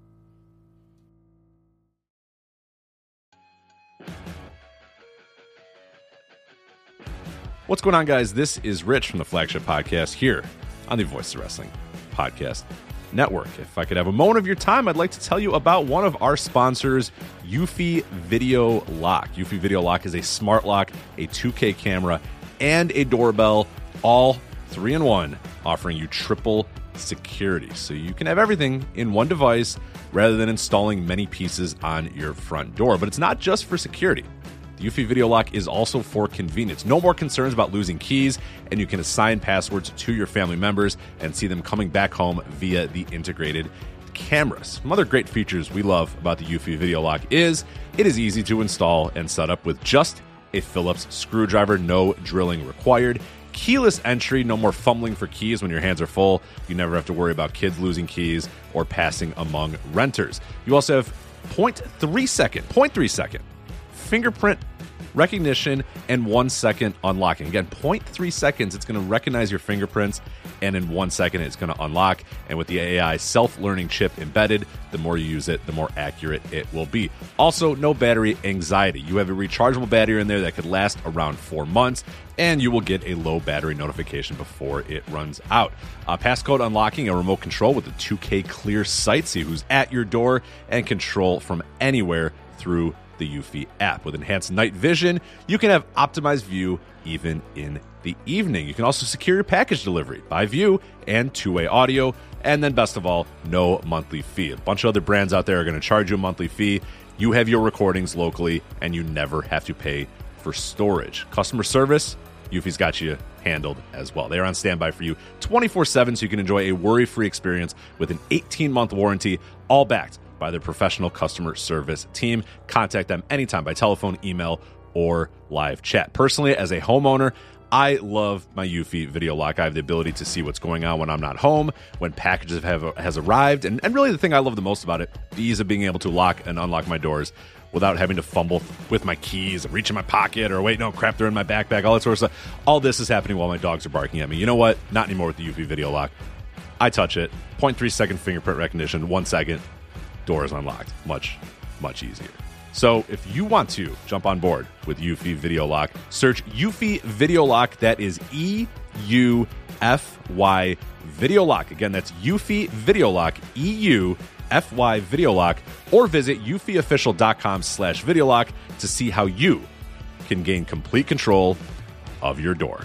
Speaker 4: What's going on, guys? This is Rich from the Flagship Podcast here on the Voices of Wrestling Podcast Network. If I could have a moment of your time, I'd like to tell you about one of our sponsors, Eufy Video Lock. Eufy Video Lock is a smart lock, a 2K camera, and a doorbell, all 3-in-1, offering you triple security. So you can have everything in one device rather than installing many pieces on your front door. But it's not just for security. The Eufy Video Lock is also for convenience. No more concerns about losing keys, and you can assign passwords to your family members and see them coming back home via the integrated cameras. Some other great features we love about the Eufy Video Lock is it is easy to install and set up with just a Phillips screwdriver, no drilling required. Keyless entry, no more fumbling for keys when your hands are full. You never have to worry about kids losing keys or passing among renters. You also have 0.3 second fingerprint recognition and 1 second unlocking. Again, 0.3 seconds, it's going to recognize your fingerprints, and in 1 second, it's going to unlock. And with the AI self-learning chip embedded, the more you use it, the more accurate it will be. Also, no battery anxiety. You have a rechargeable battery in there that could last around 4 months, and you will get a low battery notification before it runs out. Passcode unlocking, a remote control with a 2K clear sight, see who's at your door, and control from anywhere through the Eufy app. With enhanced night vision, you can have optimized view even in the evening. You can also secure your package delivery by view and two-way audio. And then best of all, no monthly fee. A bunch of other brands out there are going to charge you a monthly fee. You have your recordings locally, and you never have to pay for storage. Customer service, Eufy's got you handled as well. They are on standby for you 24/7, so you can enjoy a worry-free experience with an 18-month warranty, all backed by their professional customer service team. Contact them anytime by telephone, email, or live chat. Personally, as a homeowner, I love my Eufy Video Lock. I have the ability to see what's going on when I'm not home, when packages has arrived, and really the thing I love the most about it, the ease of being able to lock and unlock my doors without having to fumble with my keys and reach in my pocket or wait, no, crap, they're in my backpack, all that sort of stuff. All this is happening while my dogs are barking at me. You know what? Not anymore with the Eufy Video Lock. I touch it, 0.3 second fingerprint recognition, 1 second, door is unlocked. Much, much easier. So if you want to jump on board with Eufy Video Lock, search Eufy Video Lock. That is EUFY Video Lock. Again, that's Eufy Video Lock, EUFY Video Lock, or visit eufyofficial.com/video lock to see how you can gain complete control of your door.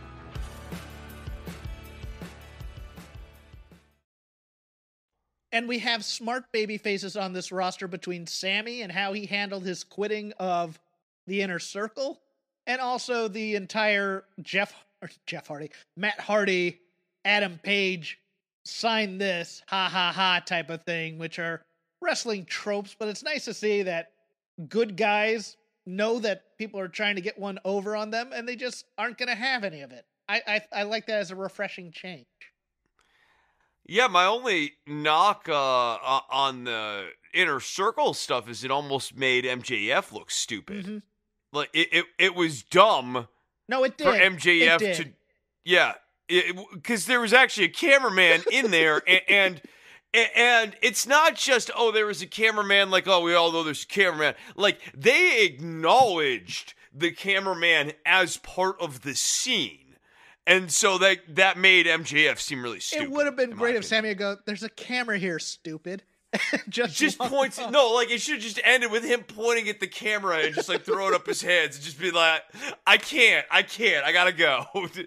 Speaker 2: And we have smart baby faces on this roster between Sammy and how he handled his quitting of the Inner Circle, and also the entire Matt Hardy, Adam Page, sign this, ha ha ha type of thing, which are wrestling tropes, but it's nice to see that good guys know that people are trying to get one over on them, and they just aren't going to have any of it. I like that as a refreshing change.
Speaker 3: Yeah, my only knock on the inner circle stuff is it almost made MJF look stupid.
Speaker 2: Mm-hmm.
Speaker 3: Like it was dumb.
Speaker 2: No, it did.
Speaker 3: For MJF
Speaker 2: it did.
Speaker 3: to, yeah, because there was actually a cameraman in there, and it's not just, oh, there was a cameraman, like, oh, we all know there's a cameraman. Like, they acknowledged the cameraman as part of the scene. And so that made MJF seem really stupid.
Speaker 2: It would have been great if Sammy would go, there's a camera here, stupid. just
Speaker 3: points. No, like, it should have just ended with him pointing at the camera and just, like, throwing up his hands and just be like, I can't, I gotta go.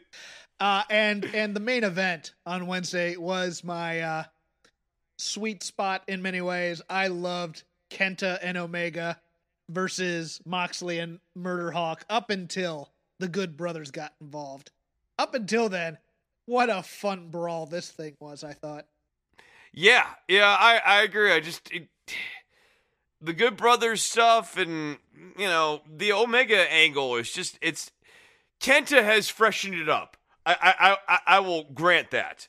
Speaker 2: And the main event on Wednesday was my sweet spot in many ways. I loved Kenta and Omega versus Moxley and Murder Hawk up until the Good Brothers got involved. Up until then, what a fun brawl this thing was, I thought.
Speaker 3: Yeah, I agree. The Good Brothers stuff and, you know, the Omega angle is just, Kenta has freshened it up. I will grant that.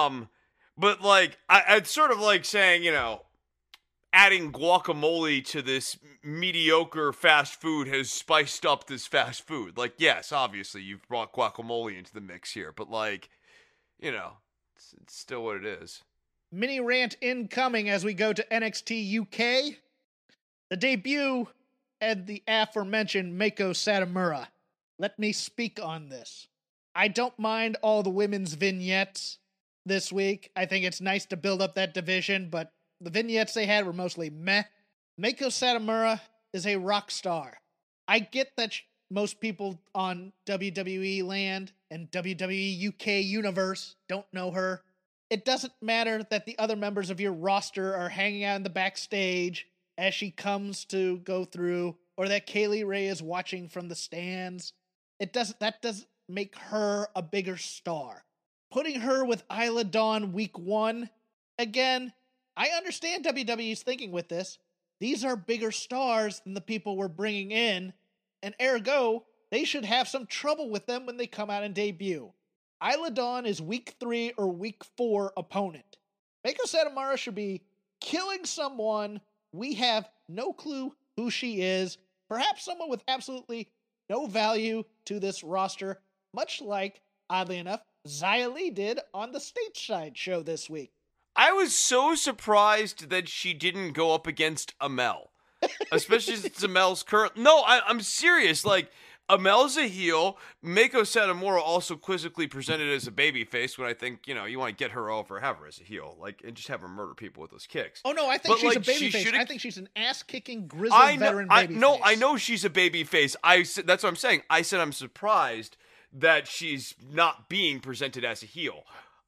Speaker 3: But, like, I'd sort of like saying, you know, adding guacamole to this mediocre fast food has spiced up this fast food. Like, yes, obviously you've brought guacamole into the mix here, but, like, you know, it's still what it is.
Speaker 2: Mini rant incoming as we go to NXT UK. The debut and the aforementioned Mako Satomura. Let me speak on this. I don't mind all the women's vignettes this week. I think it's nice to build up that division, but the vignettes they had were mostly meh. Mako Satomura is a rock star. I get that most people on WWE land and WWE UK universe don't know her. It doesn't matter that the other members of your roster are hanging out in the backstage as she comes to go through, or that Kaylee Ray is watching from the stands. That doesn't make her a bigger star. Putting her with Isla Dawn week 1, again, I understand WWE's thinking with this. These are bigger stars than the people we're bringing in, and ergo, they should have some trouble with them when they come out and debut. Isla Dawn is week 3 or week 4 opponent. Mako Satomura should be killing someone. We have no clue who she is. Perhaps someone with absolutely no value to this roster, much like, oddly enough, Xia Li did on the Stateside show this week.
Speaker 3: I was so surprised that she didn't go up against Amel. Especially since Amel's current... No, I'm serious. Like, Amel's a heel. Mako Satomura also quizzically presented as a babyface when I think, you know, you want to get her over, have her as a heel. Like, and just have her murder people with those kicks.
Speaker 2: Oh, no, I think she's a babyface. I think she's an ass-kicking, grizzled veteran babyface.
Speaker 3: I know she's a babyface. That's what I'm saying. I said I'm surprised that she's not being presented as a heel.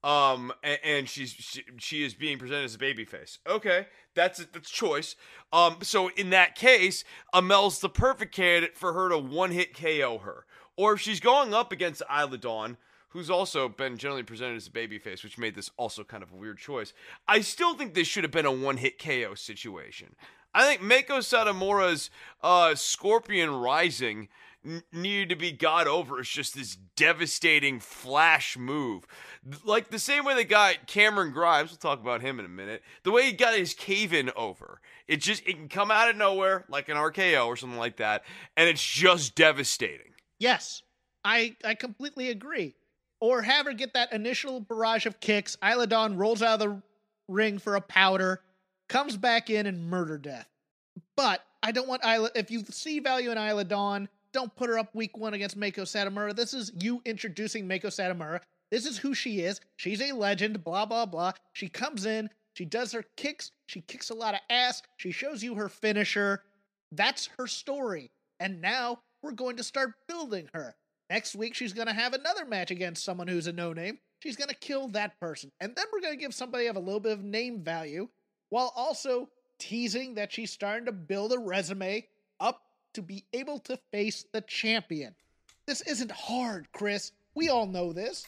Speaker 3: And she is being presented as a babyface. Okay, that's choice. So in that case, Amel's the perfect candidate for her to one-hit KO her. Or if she's going up against Isla Dawn, who's also been generally presented as a babyface, which made this also kind of a weird choice. I still think this should have been a one-hit KO situation. I think Mako Satomura's Scorpion Rising needed to be got over. It's just this devastating flash move. Like the same way they got Cameron Grimes, we'll talk about him in a minute, the way he got his cave-in over. It can come out of nowhere, like an RKO or something like that, and it's just devastating.
Speaker 2: Yes, I completely agree. Or have her get that initial barrage of kicks, Isla Dawn rolls out of the ring for a powder, comes back in and murder death. But I don't want Isla, if you see value in Isla Dawn, don't put her up week 1 against Mako Satomura. This is you introducing Mako Satomura. This is who she is. She's a legend, blah, blah, blah. She comes in, she does her kicks, she kicks a lot of ass, she shows you her finisher. That's her story. And now we're going to start building her. Next week, she's going to have another match against someone who's a no-name. She's going to kill that person. And then we're going to give somebody of a little bit of name value, while also teasing that she's starting to build a resume up to be able to face the champion. This isn't hard, Chris. We all know this.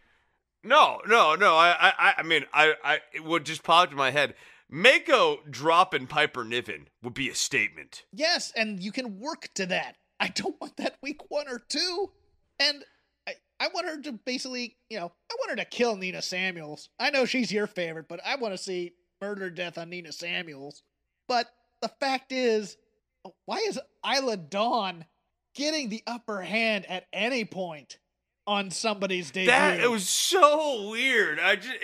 Speaker 3: No. I mean, it would just pop into my head. Mako dropping Piper Niven would be a statement.
Speaker 2: Yes, and you can work to that. I don't want that week 1 or 2. And I want her to basically, I want her to kill Nina Samuels. I know she's your favorite, but I want to see murder death on Nina Samuels. But the fact is, why is Isla Dawn getting the upper hand at any point on somebody's debut?
Speaker 3: It was so weird.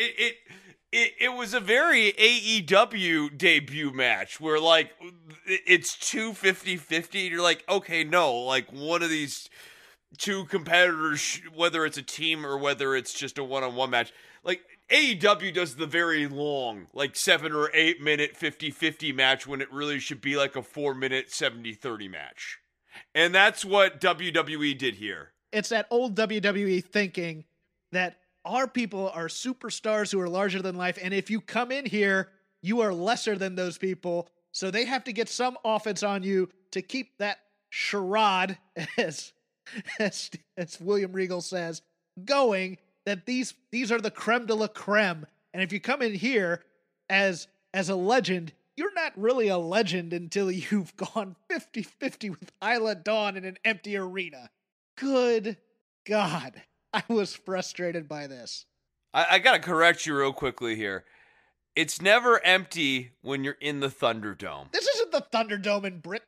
Speaker 3: It was a very AEW debut match where, like, it's 2-50-50, and you're like, okay, no, like, one of these two competitors, whether it's a team or whether it's just a one-on-one match, like, AEW does the very long, like, 7 or 8 minute 50-50 match when it really should be like a 4 minute 70-30 match. And that's what WWE did here.
Speaker 2: It's that old WWE thinking that our people are superstars who are larger than life, and if you come in here, you are lesser than those people, so they have to get some offense on you to keep that charade, as William Regal says, going, that these are the creme de la creme, and if you come in here as a legend, you're not really a legend until you've gone 50-50 with Isla Dawn in an empty arena. Good God. I was frustrated by this.
Speaker 3: I gotta correct you real quickly here. It's never empty when you're in the Thunderdome.
Speaker 2: This isn't the Thunderdome in Britain.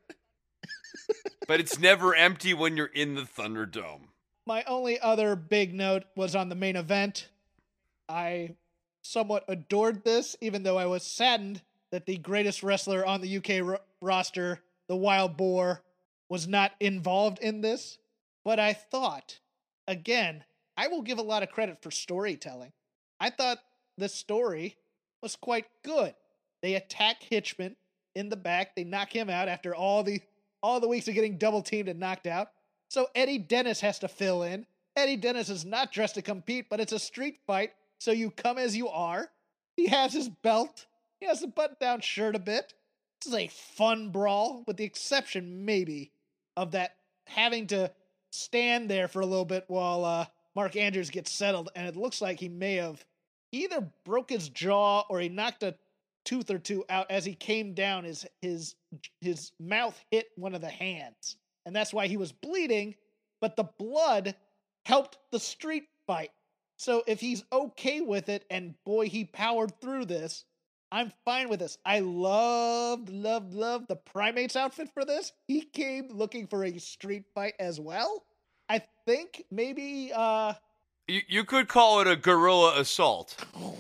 Speaker 3: But it's never empty when you're in the Thunderdome.
Speaker 2: My only other big note was on the main event. I somewhat adored this, even though I was saddened that the greatest wrestler on the UK roster, the Wild Boar, was not involved in this. But I thought, again, I will give a lot of credit for storytelling. I thought the story was quite good. They attack Hitchman in the back. They knock him out after all the weeks of getting double teamed and knocked out. So Eddie Dennis has to fill in. Eddie Dennis is not dressed to compete, but it's a street fight, so you come as you are. He has his belt. He has the button-down shirt a bit. This is a fun brawl, with the exception, maybe, of that having to stand there for a little bit while Mark Andrews gets settled, and it looks like he may have either broke his jaw or he knocked a tooth or two out as he came down. His mouth hit one of the hands, and that's why he was bleeding, but the blood helped the street fight. So if he's okay with it, and boy, he powered through this, I'm fine with this. I loved the Primates outfit for this. He came looking for a street fight as well. I think maybe
Speaker 3: You could call it a guerrilla assault.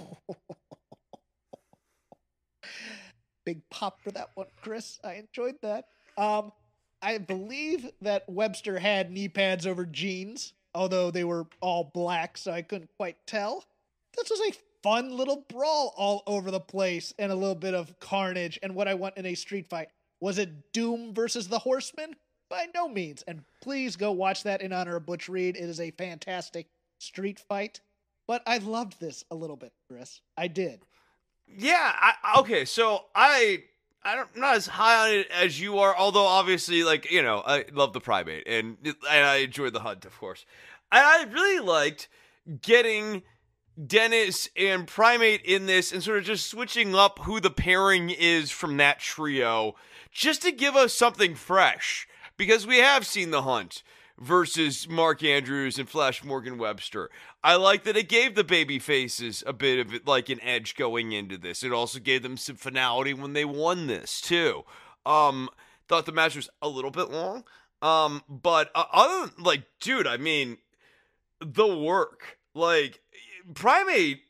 Speaker 2: Big pop for that one, Chris. I enjoyed that. I believe that Webster had knee pads over jeans, although they were all black, so I couldn't quite tell. This was a fun little brawl all over the place and a little bit of carnage and what I want in a street fight. Was it Doom versus the Horsemen? By no means. And please go watch that in honor of Butch Reed. It is a fantastic street fight. But I loved this a little bit, Chris. I did.
Speaker 3: Yeah, okay, so I'm not as high on it as you are, although obviously, like, I love the Primate, and I enjoyed the Hunt, of course. And I really liked getting Dennis and Primate in this and sort of just switching up who the pairing is from that trio, just to give us something fresh, because we have seen the Hunt versus Mark Andrews and Flash Morgan Webster. I like that it gave the baby faces a bit of like an edge going into this. It also gave them some finality when they won this too. Thought the match was a little bit long. But other than, like, dude, I mean, the work, like, Primate's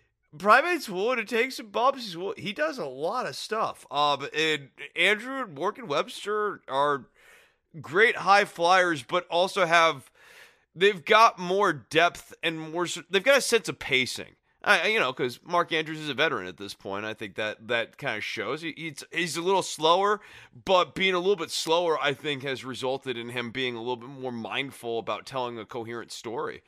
Speaker 3: willing to take some bumps. He does a lot of stuff. And Andrew and Morgan Webster are great high flyers, but also they've got more depth and they've got a sense of pacing. Because Mark Andrews is a veteran at this point. I think that kind of shows. He's a little slower, but being a little bit slower, I think, has resulted in him being a little bit more mindful about telling a coherent story.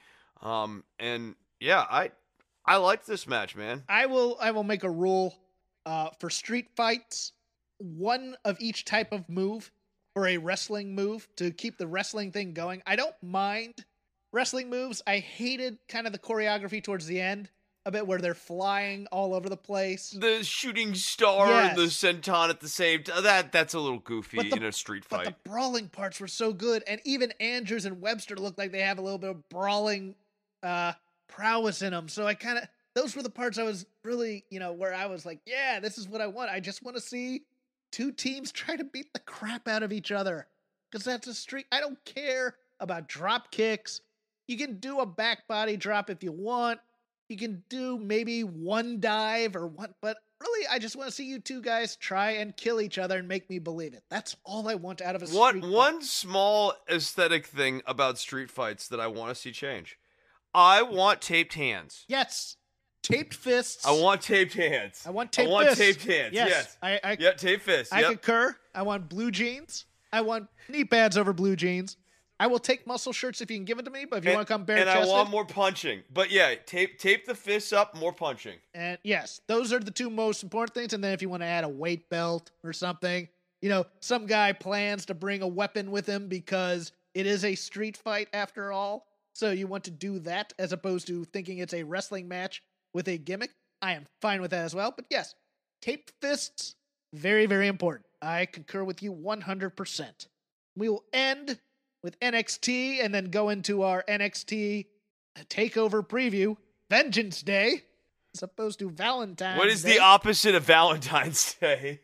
Speaker 3: And yeah, I liked this match, man.
Speaker 2: I will make a rule for street fights, one of each type of move for a wrestling move to keep the wrestling thing going. I don't mind wrestling moves. I hated kind of the choreography towards the end, a bit where they're flying all over the place.
Speaker 3: The shooting star and the senton at the same time. That's a little goofy in a street fight.
Speaker 2: But the brawling parts were so good, and even Andrews and Webster look like they have a little bit of brawling prowess in them. So those were the parts I was really, where I was like, yeah, this is what I want. I just want to see two teams try to beat the crap out of each other. Because that's a streak. I don't care about drop kicks. You can do a back body drop if you want. You can do maybe one dive or what, but really, I just want to see you two guys try and kill each other and make me believe it. That's all I want out of a street fight.
Speaker 3: One small aesthetic thing about street fights that I want to see change. I want taped hands.
Speaker 2: Yes. Taped fists.
Speaker 3: I want taped hands.
Speaker 2: I want taped fists.
Speaker 3: Taped hands. Yes.
Speaker 2: Yeah,
Speaker 3: taped fists.
Speaker 2: I concur. I want blue jeans. I want knee pads over blue jeans. I will take muscle shirts if you can give it to me, but if you want to come bare-chested.
Speaker 3: And I want more punching. But yeah, tape the fists up, more punching.
Speaker 2: And yes, those are the two most important things. And then if you want to add a weight belt or something, some guy plans to bring a weapon with him because it is a street fight after all. So you want to do that as opposed to thinking it's a wrestling match with a gimmick. I am fine with that as well. But yes, taped fists, very, very important. I concur with you 100%. We will end with NXT and then go into our NXT takeover preview, Vengeance Day, as opposed to Valentine's Day.
Speaker 3: What is the opposite of Valentine's Day?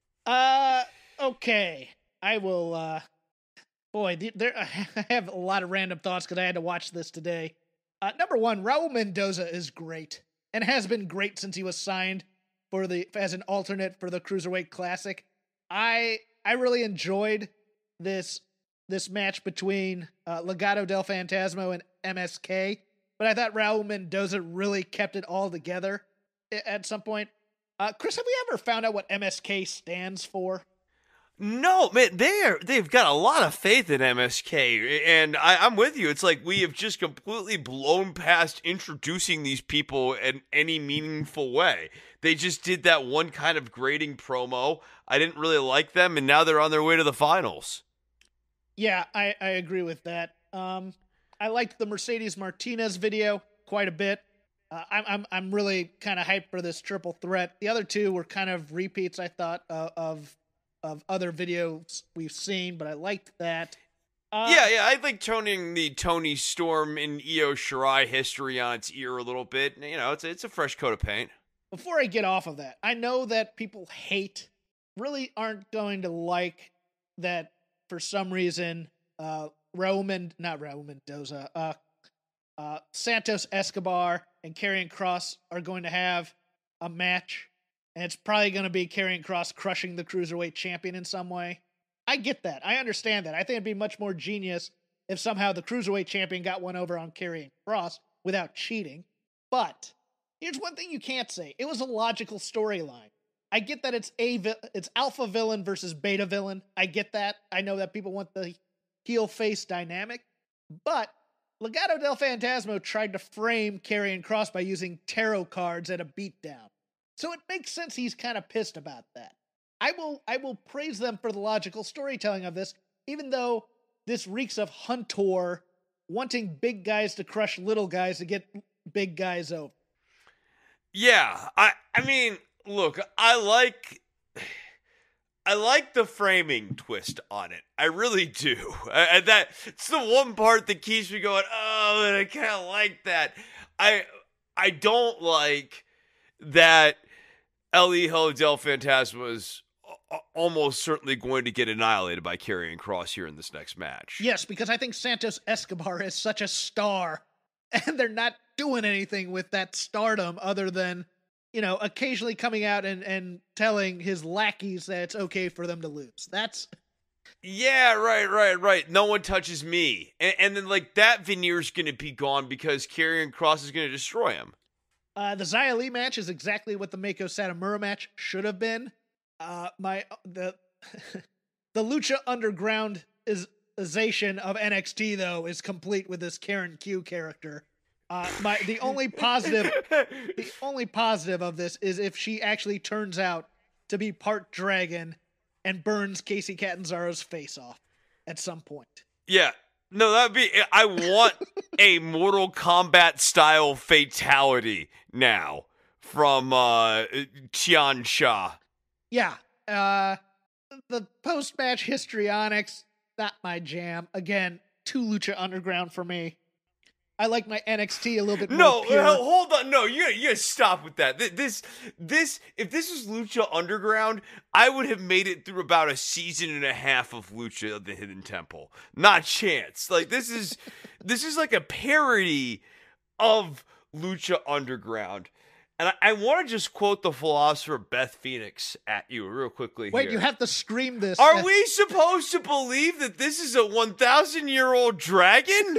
Speaker 2: Okay. I will, I have a lot of random thoughts because I had to watch this today. Number one, Raul Mendoza is great and has been great since he was signed as an alternate for the Cruiserweight Classic. I really enjoyed this match between Legado del Fantasma and MSK, but I thought Raul Mendoza really kept it all together at some point. Chris, have we ever found out what MSK stands for?
Speaker 3: No, man, they've got a lot of faith in MSK, and I'm with you. It's like we have just completely blown past introducing these people in any meaningful way. They just did that one kind of grating promo. I didn't really like them, and now they're on their way to the finals.
Speaker 2: Yeah, I agree with that. I liked the Mercedes Martinez video quite a bit. I'm really kind of hyped for this triple threat. The other two were kind of repeats, I thought, of other videos we've seen, but I liked that.
Speaker 3: I like toning the Tony Storm and Io Shirai history on its ear a little bit. It's a fresh coat of paint.
Speaker 2: Before I get off of that, I know that people aren't going to like that for some reason. Santos Escobar and Karrion Kross are going to have a match. And it's probably going to be Karrion Kross crushing the Cruiserweight champion in some way. I get that. I understand that. I think it'd be much more genius if somehow the Cruiserweight champion got one over on Karrion Kross without cheating. But here's one thing you can't say. It was a logical storyline. I get that it's alpha villain versus beta villain. I get that. I know that people want the heel face dynamic. But Legado del Fantasma tried to frame Karrion Kross by using tarot cards at a beatdown. So it makes sense he's kind of pissed about that. I will praise them for the logical storytelling of this, even though this reeks of Hunter wanting big guys to crush little guys to get big guys over.
Speaker 3: Yeah, I mean, look, I like the framing twist on it. I really do. And it's the one part that keeps me going, oh, and I kind of like that. I don't like that El Hijo del Fantasma is almost certainly going to get annihilated by Karrion Kross here in this next match.
Speaker 2: Yes, because I think Santos Escobar is such a star, and they're not doing anything with that stardom other than, occasionally coming out and telling his lackeys that it's okay for them to lose. That's...
Speaker 3: Yeah, right. No one touches me. And then, that veneer's going to be gone because Karrion Kross is going to destroy him.
Speaker 2: The Xia Li match is exactly what the Meiko Satomura match should have been. The Lucha Undergroundization of NXT though is complete with this Karen Q character. The only positive of this is if she actually turns out to be part dragon and burns Casey Catanzaro's face off at some point.
Speaker 3: Yeah. No, that'd be... I want a Mortal Kombat style fatality now from Tian Sha.
Speaker 2: Yeah. The post-match histrionics, not my jam. Again, too Lucha Underground for me. I like my NXT a little bit
Speaker 3: No,
Speaker 2: more pure.
Speaker 3: hold on. No, you gotta stop with that. This, if this was Lucha Underground, I would have made it through about a season and a half of Lucha of the Hidden Temple. Not chance. Like, this is like a parody of Lucha Underground. And I want to just quote the philosopher Beth Phoenix at you real quickly.
Speaker 2: Wait,
Speaker 3: here.
Speaker 2: you have to scream this.
Speaker 3: Are we supposed to believe that this is a 1,000-year-old dragon?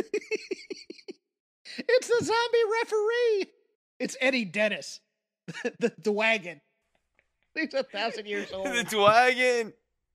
Speaker 2: It's the zombie referee. It's Eddie Dennis, the wagon. He's 1,000 years old.
Speaker 3: The dragon.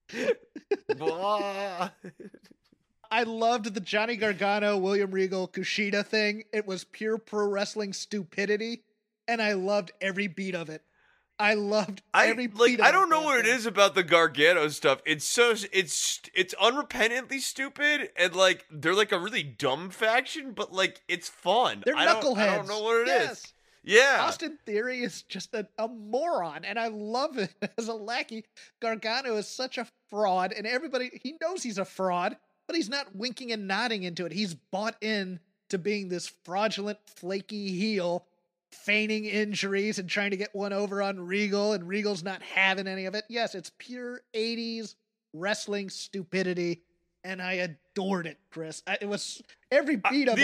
Speaker 3: Blah.
Speaker 2: I loved the Johnny Gargano, William Regal, Kushida thing. It was pure pro wrestling stupidity, and I loved every beat of it. I loved every beat of it.
Speaker 3: I don't know what it is about the Gargano stuff. It's unrepentantly stupid, and like they're like a really dumb faction, but like it's fun.
Speaker 2: They're knuckleheads.
Speaker 3: I don't know what it is.
Speaker 2: Yes.
Speaker 3: Yeah.
Speaker 2: Austin Theory is just a moron, and I love it as a lackey. Gargano is such a fraud, and everybody, he knows he's a fraud, but he's not winking and nodding into it. He's bought in to being this fraudulent, flaky heel, feigning injuries and trying to get one over on Regal, and Regal's not having any of it. Yes, it's pure 80s wrestling stupidity, and I adored it, Chris. It was every beat of it.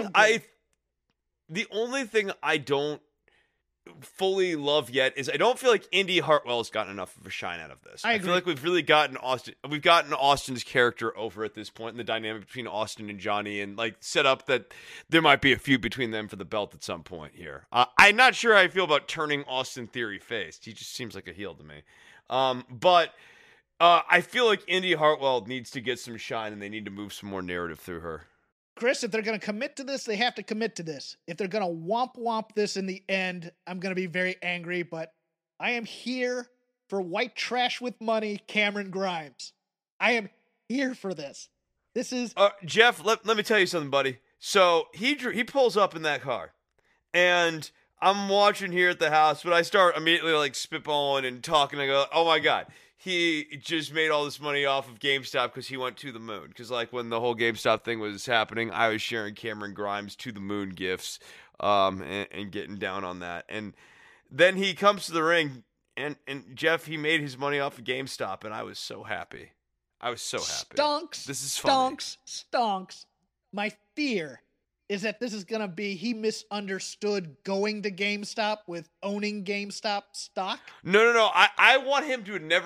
Speaker 3: The only thing I don't fully love yet is I don't feel like Indy Hartwell's gotten enough of a shine out of this. I feel like we've really gotten Austin's character over at this point, in the dynamic between Austin and Johnny, and like set up that there might be a feud between them for the belt at some point here. I'm not sure how I feel about turning Austin Theory face. He just seems like a heel to me. But I feel like Indy Hartwell needs to get some shine, and they need to move some more narrative through her.
Speaker 2: Chris, if they're going to commit to this, they have to commit to this. If they're going to womp this in the end, I'm going to be very angry, but I am here for white trash with money, Cameron Grimes. I am here for this. This is...
Speaker 3: Jeff, let me tell you something, buddy. So he pulls up in that car, and I'm watching here at the house, but I start immediately like spitballing and talking. I go, oh my God. He just made all this money off of GameStop because he went to the moon. Because like when the whole GameStop thing was happening, I was sharing Cameron Grimes to the moon gifts, and getting down on that. And then he comes to the ring, and Jeff, he made his money off of GameStop, and I was so happy.
Speaker 2: Stonks.
Speaker 3: This is funny.
Speaker 2: Stonks. My fear is that this is going to be, he misunderstood going to GameStop with owning GameStop stock.
Speaker 3: No. I want him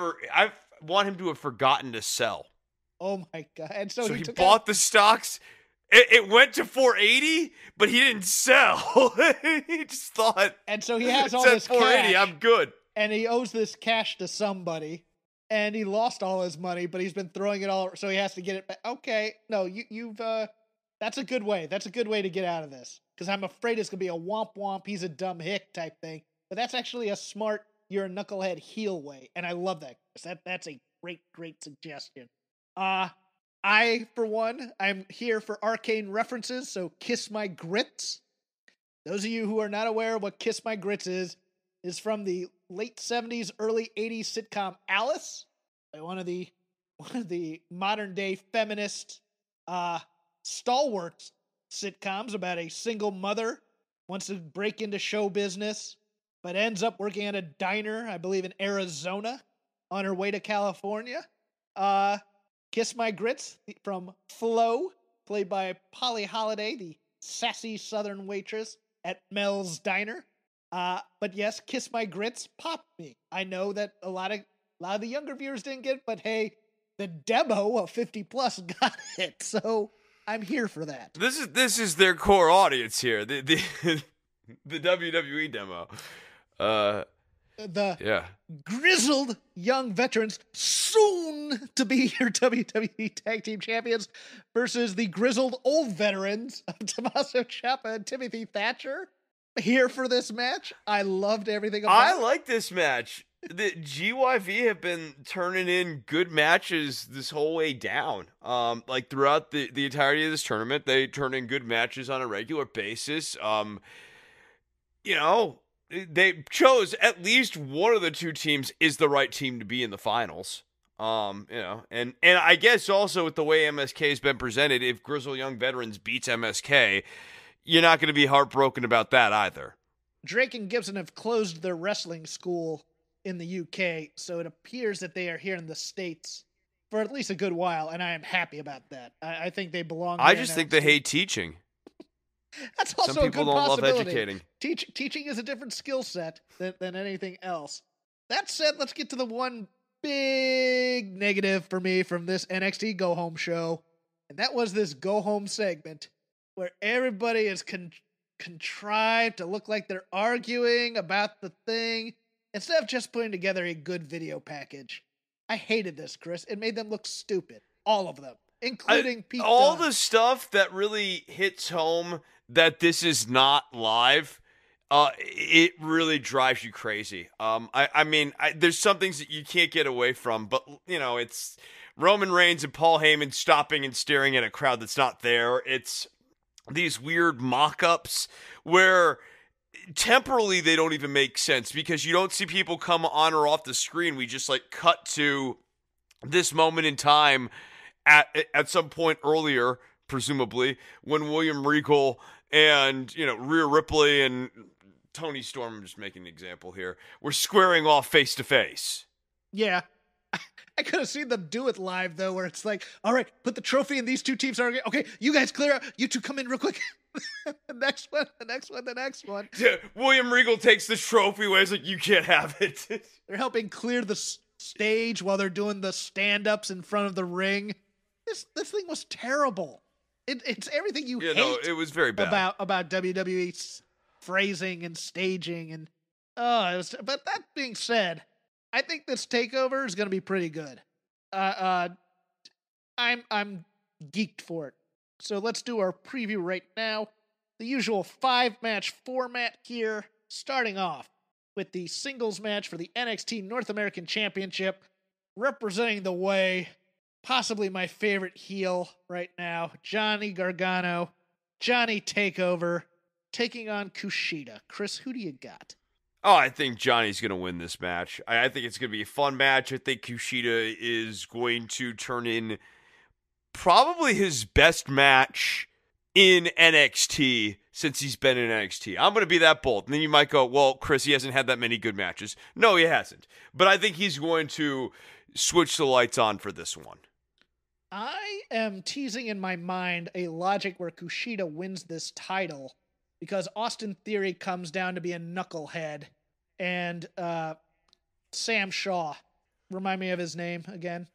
Speaker 3: to have forgotten to sell.
Speaker 2: Oh my God. And so
Speaker 3: he bought the stocks. It went to 480, but he didn't sell. He just thought.
Speaker 2: And so he has all this
Speaker 3: 480,
Speaker 2: cash.
Speaker 3: I'm good.
Speaker 2: And he owes this cash to somebody. And he lost all his money, but he's been throwing it all, so he has to get it back. Okay. No, you've that's a good way. That's a good way to get out of this. Because I'm afraid it's going to be a womp, he's a dumb hick type thing. But that's actually a smart, you're a knucklehead heel way. And I love that. That's a great suggestion. I, for one, I'm here for arcane references, so Kiss My Grits. Those of you who are not aware of what Kiss My Grits is from the late 70s, early 80s sitcom Alice. One of the modern day feminist stalwart sitcoms about a single mother wants to break into show business, but ends up working at a diner, I believe in Arizona, on her way to California. Kiss My Grits from Flo, played by Polly Holiday, the sassy southern waitress at Mel's Diner. But yes, Kiss My Grits popped me. I know that a lot of the younger viewers didn't get it, but hey, the demo of 50 plus got it. So I'm here for that.
Speaker 3: This is their core audience here. The WWE demo.
Speaker 2: The grizzled young veterans, soon to be your WWE Tag Team Champions, versus the grizzled old veterans of Tommaso Ciampa and Timothy Thatcher. Here for this match. I loved everything about it.
Speaker 3: I like this match. The GYV have been turning in good matches this whole way down. Like throughout the entirety of this tournament, they turn in good matches on a regular basis. They chose at least one of the two teams is the right team to be in the finals. And I guess also with the way MSK has been presented, if Grizzled Young Veterans beats MSK, you're not going to be heartbroken about that either.
Speaker 2: Drake and Gibson have closed their wrestling school in the UK, so it appears that they are here in the States for at least a good while, and I am happy about that. I think they belong.
Speaker 3: I just think they hate teaching.
Speaker 2: That's also
Speaker 3: Some people
Speaker 2: a good
Speaker 3: don't love
Speaker 2: possibility.
Speaker 3: educating.
Speaker 2: Teaching is a different skill set than anything else. That said, let's get to the one big negative for me from this NXT Go Home show, and that was this Go Home segment where everybody is contrived to look like they're arguing about the thing instead of just putting together a good video package. I hated this, Chris. It made them look stupid. All of them, including Pete
Speaker 3: all
Speaker 2: Dunne.
Speaker 3: the stuff that really hits home that this is not live, it really drives you crazy. I mean, there's some things that you can't get away from, but, you know, it's Roman Reigns and Paul Heyman stopping and staring at a crowd that's not there. It's these weird mock-ups where temporally they don't even make sense because you don't see people come on or off the screen. We just like cut to this moment in time at some point earlier, presumably, when William Regal and, you know, Rhea Ripley and Tony Storm, I'm just making an example here, were squaring off face to face.
Speaker 2: Yeah. I could have seen them do it live, though, where it's like, all right, put the trophy and these two teams are, okay, you guys clear out. You two come in real quick. The next one.
Speaker 3: Yeah, William Regal takes the trophy away. He's like, you can't have it.
Speaker 2: They're helping clear the stage while they're doing the stand-ups in front of the ring. This thing was terrible. It's everything you hate.
Speaker 3: No, it was very bad.
Speaker 2: About WWE's phrasing and staging and but that being said, I think this takeover is going to be pretty good. I'm geeked for it. So let's do our preview right now. The usual 5-match format here, starting off with the singles match for the NXT North American Championship, representing the way, possibly my favorite heel right now, Johnny Gargano, Johnny Takeover, taking on Kushida. Chris, who do you got?
Speaker 3: Oh, I think Johnny's going to win this match. I think it's going to be a fun match. I think Kushida is going to turn in probably his best match in NXT since he's been in NXT. I'm going to be that bold. And then you might go, well, Chris, he hasn't had that many good matches. No, he hasn't. But I think he's going to switch the lights on for this one.
Speaker 2: I am teasing in my mind a logic where Kushida wins this title because Austin Theory comes down to be a knucklehead and Sam Shaw. Remind me of his name again.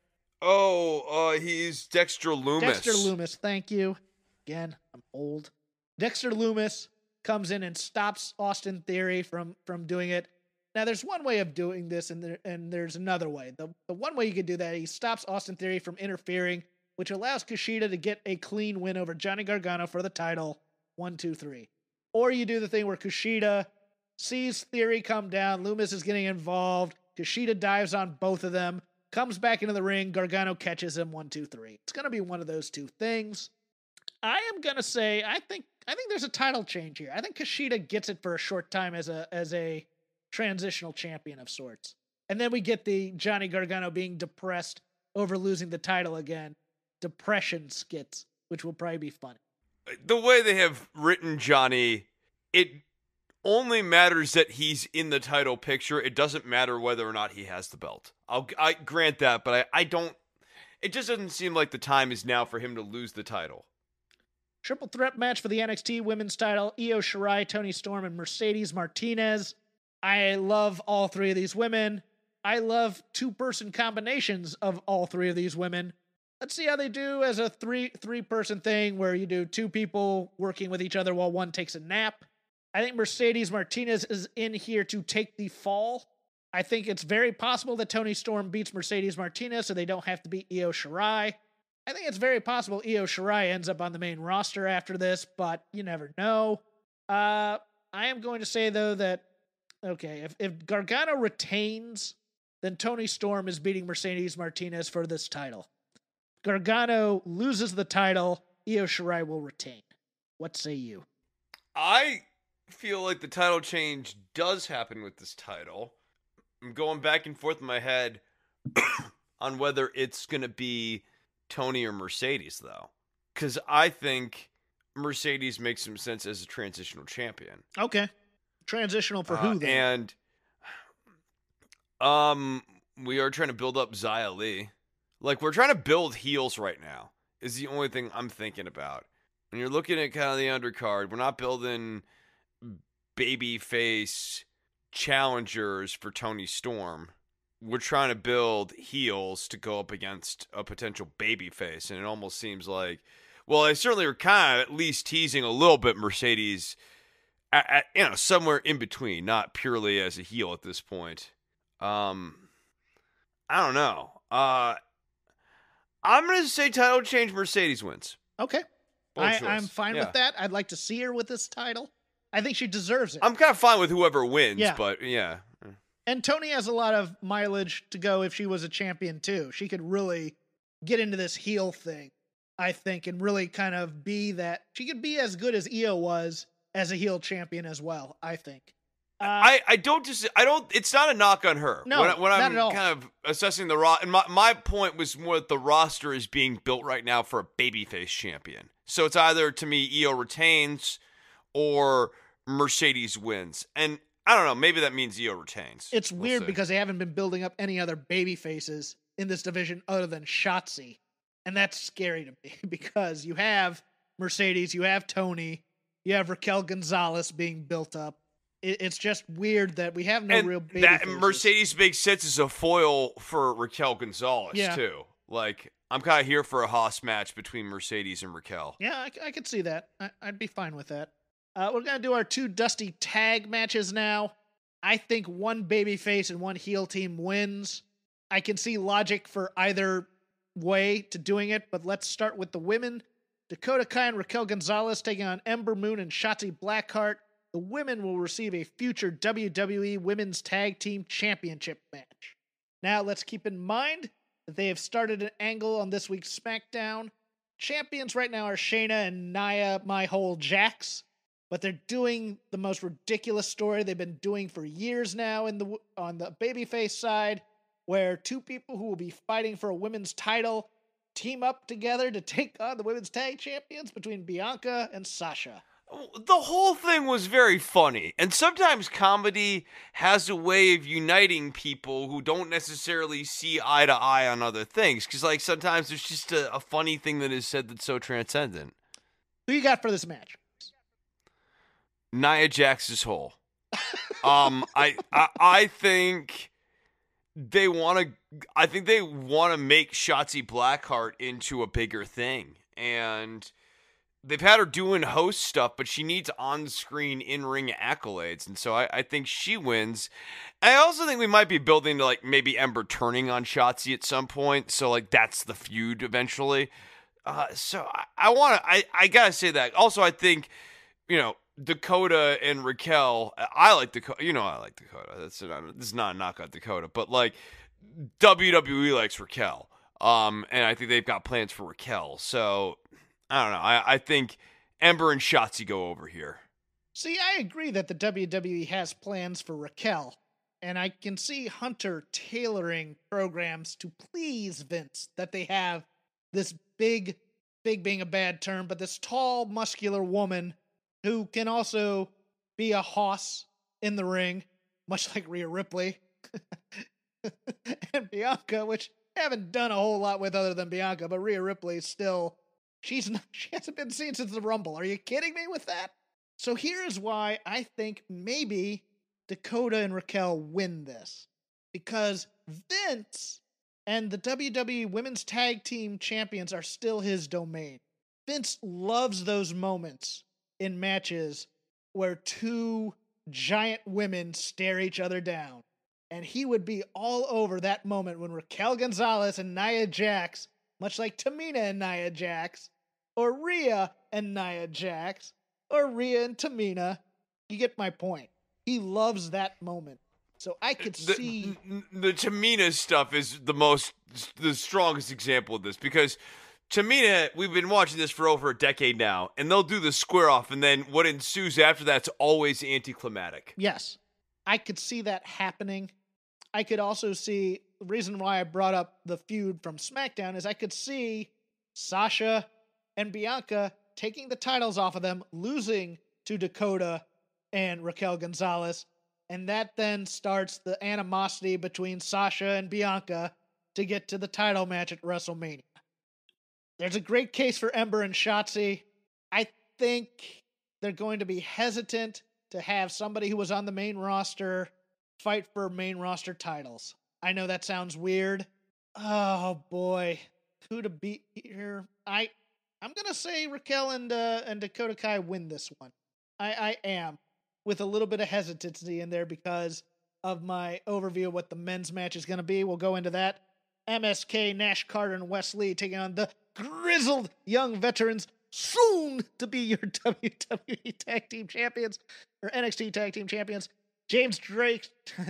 Speaker 3: Oh, he's Dexter Lumis.
Speaker 2: Dexter Lumis, thank you. Again, I'm old. Dexter Lumis comes in and stops Austin Theory from doing it. Now, there's one way of doing this, and there's another way. The one way you could do that, he stops Austin Theory from interfering, which allows Kushida to get a clean win over Johnny Gargano for the title. 1, 2, 3. Or you do the thing where Kushida sees Theory come down, Lumis is getting involved, Kushida dives on both of them, comes back into the ring, Gargano catches him. 1, 2, 3. It's going to be one of those two things. I am going to say, I think there's a title change here. I think Kushida gets it for a short time as a transitional champion of sorts. And then we get the Johnny Gargano being depressed over losing the title again. Depression skits, which will probably be funny.
Speaker 3: The way they have written Johnny, it only matters that he's in the title picture. It doesn't matter whether or not he has the belt. I grant that, but I don't. It just doesn't seem like the time is now for him to lose the title.
Speaker 2: Triple threat match for the NXT Women's title. Io Shirai, Toni Storm, and Mercedes Martinez. I love all three of these women. I love two-person combinations of all three of these women. Let's see how they do as a three-person thing where you do two people working with each other while one takes a nap. I think Mercedes Martinez is in here to take the fall. I think it's very possible that Toni Storm beats Mercedes Martinez so they don't have to beat Io Shirai. I think it's very possible Io Shirai ends up on the main roster after this, but you never know. I am going to say, though, that, okay, if Gargano retains, then Toni Storm is beating Mercedes Martinez for this title. Gargano loses the title, Io Shirai will retain. What say you?
Speaker 3: I feel like the title change does happen with this title. I'm going back and forth in my head on whether it's going to be Tony or Mercedes, though. Because I think Mercedes makes some sense as a transitional champion.
Speaker 2: Okay. Transitional for who then?
Speaker 3: And we are trying to build up Xia Li. Like, we're trying to build heels right now is the only thing I'm thinking about. When you're looking at kind of the undercard, we're not building babyface challengers for Toni Storm. We're trying to build heels to go up against a potential babyface, and it almost seems like, well, they certainly are kind of at least teasing a little bit Mercedes at somewhere in between, not purely as a heel at this point. I don't know. I'm going to say title change, Mercedes wins.
Speaker 2: Okay. I'm fine with that. I'd like to see her with this title. I think she deserves it.
Speaker 3: I'm kind of fine with whoever wins, but yeah.
Speaker 2: And Toni has a lot of mileage to go if she was a champion too. She could really get into this heel thing, I think, and really kind of be that. She could be as good as Io was as a heel champion as well, I think.
Speaker 3: I don't. It's not a knock on her.
Speaker 2: No,
Speaker 3: when I'm
Speaker 2: not at all.
Speaker 3: kind of assessing the roster, and my point was more that the roster is being built right now for a babyface champion. So it's either, to me, Io retains or Mercedes wins. And I don't know. Maybe that means Io retains.
Speaker 2: It's weird because they haven't been building up any other baby faces in this division other than Shotzi. And that's scary to me because you have Mercedes, you have Toni, you have Raquel Gonzalez being built up. It's just weird that we have no real baby faces.
Speaker 3: Mercedes makes sense as a foil for Raquel Gonzalez, too. Like, I'm kind of here for a Haas match between Mercedes and Raquel.
Speaker 2: Yeah, I could see that. I'd be fine with that. We're going to do our 2 Dusty tag matches now. I think one babyface and one heel team wins. I can see logic for either way to doing it, but let's start with the women. Dakota Kai and Raquel Gonzalez taking on Ember Moon and Shotzi Blackheart. The women will receive a future WWE Women's Tag Team Championship match. Now, let's keep in mind that they have started an angle on this week's SmackDown. Champions right now are Shayna and Nia Jax, but they're doing the most ridiculous story they've been doing for years now on the babyface side, where 2 people who will be fighting for a women's title team up together to take on the women's tag champions between Bianca and Sasha.
Speaker 3: The whole thing was very funny, and sometimes comedy has a way of uniting people who don't necessarily see eye to eye on other things, because like sometimes there's just a funny thing that is said that's so transcendent.
Speaker 2: Who you got for this match?
Speaker 3: Nia Jax is whole. I think they want to. I think they want to make Shotzi Blackheart into a bigger thing, and they've had her doing host stuff, but she needs on-screen, in-ring accolades, and so I think she wins. I also think we might be building to like maybe Ember turning on Shotzi at some point, so like that's the feud eventually. So I gotta say that. Also, I think Dakota and Raquel. I like Dakota. I like Dakota. This is not a knock on Dakota, but like WWE likes Raquel. And I think they've got plans for Raquel. So I don't know. I think Ember and Shotzi go over here.
Speaker 2: See, I agree that the WWE has plans for Raquel, and I can see Hunter tailoring programs to please Vince, that they have this big being a bad term, but this tall, muscular woman who can also be a hoss in the ring, much like Rhea Ripley. And Bianca, which I haven't done a whole lot with other than Bianca, but Rhea Ripley still, she hasn't been seen since the Rumble. Are you kidding me with that? So here's why I think maybe Dakota and Raquel win this. Because Vince and the WWE Women's Tag Team Champions are still his domain. Vince loves those moments in matches where 2 giant women stare each other down. And he would be all over that moment when Raquel Gonzalez and Nia Jax, much like Tamina and Nia Jax, or Rhea and Nia Jax, or Rhea and Tamina. You get my point. He loves that moment. So I could see
Speaker 3: the Tamina stuff is the strongest example of this, because Tamina, we've been watching this for over a decade now, and they'll do the square off, and then what ensues after that's always anticlimactic.
Speaker 2: Yes, I could see that happening. I could also see, the reason why I brought up the feud from SmackDown is I could see Sasha and Bianca taking the titles off of them, losing to Dakota and Raquel Gonzalez, and that then starts the animosity between Sasha and Bianca to get to the title match at WrestleMania. There's a great case for Ember and Shotzi. I think they're going to be hesitant to have somebody who was on the main roster fight for main roster titles. I know that sounds weird. Oh boy, who to beat here? I'm gonna say Raquel and Dakota Kai win this one. I am, with a little bit of hesitancy in there because of my overview of what the men's match is gonna be. We'll go into that. MSK, Nash Carter, and Wes Lee taking on the grizzled young veterans, soon to be your WWE Tag Team Champions, or NXT Tag Team Champions, James Drake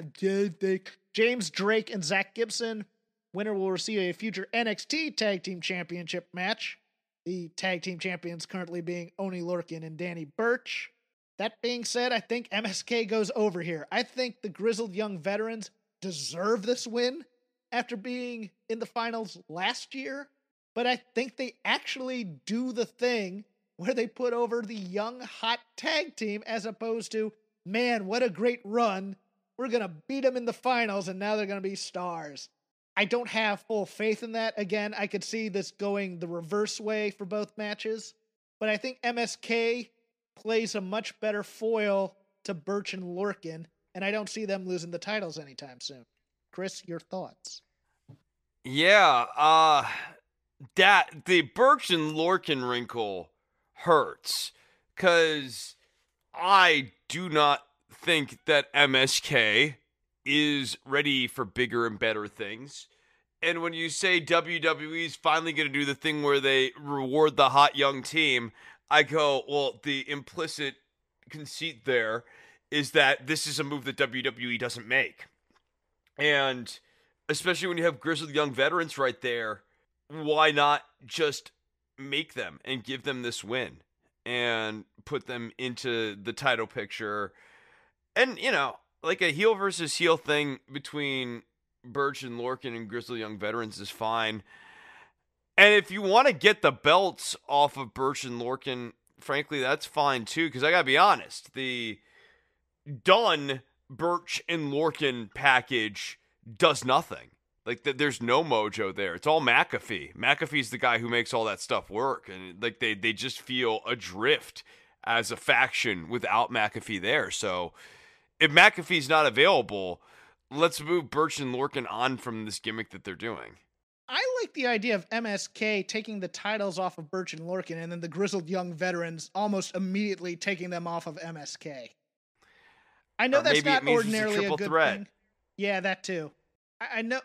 Speaker 2: and Zach Gibson. Winner will receive a future NXT Tag Team Championship match. The Tag Team Champions currently being Oney Lorcan and Danny Burch. That being said, I think MSK goes over here. I think the grizzled young veterans deserve this win after being in the finals last year. But I think they actually do the thing where they put over the young, hot tag team as opposed to, man, what a great run. We're going to beat them in the finals and now they're going to be stars. I don't have full faith in that. Again, I could see this going the reverse way for both matches. But I think MSK plays a much better foil to Burch and Lorcan, and I don't see them losing the titles anytime soon. Chris, your thoughts?
Speaker 3: Yeah, that the Burch and Lorcan wrinkle hurts because I do not think that MSK is ready for bigger and better things. And when you say WWE's finally going to do the thing where they reward the hot young team, I go, well, the implicit conceit there is that this is a move that WWE doesn't make. And especially when you have grizzled young veterans right there, why not just make them and give them this win and put them into the title picture? And, you know, like a heel versus heel thing between Burch and Lorcan and grizzled young veterans is fine. And if you want to get the belts off of Burch and Lorcan, frankly, that's fine too. Because I got to be honest, the done Burch and Lorcan package does nothing. Like, there's no mojo there. It's all McAfee. McAfee's the guy who makes all that stuff work. And like they just feel adrift as a faction without McAfee there. So if McAfee's not available, let's move Burch and Lorcan on from this gimmick that they're doing.
Speaker 2: I like the idea of MSK taking the titles off of Burch and Lorcan and then the grizzled young veterans almost immediately taking them off of MSK. I know that's not ordinarily a good thing. Yeah, that too. I know.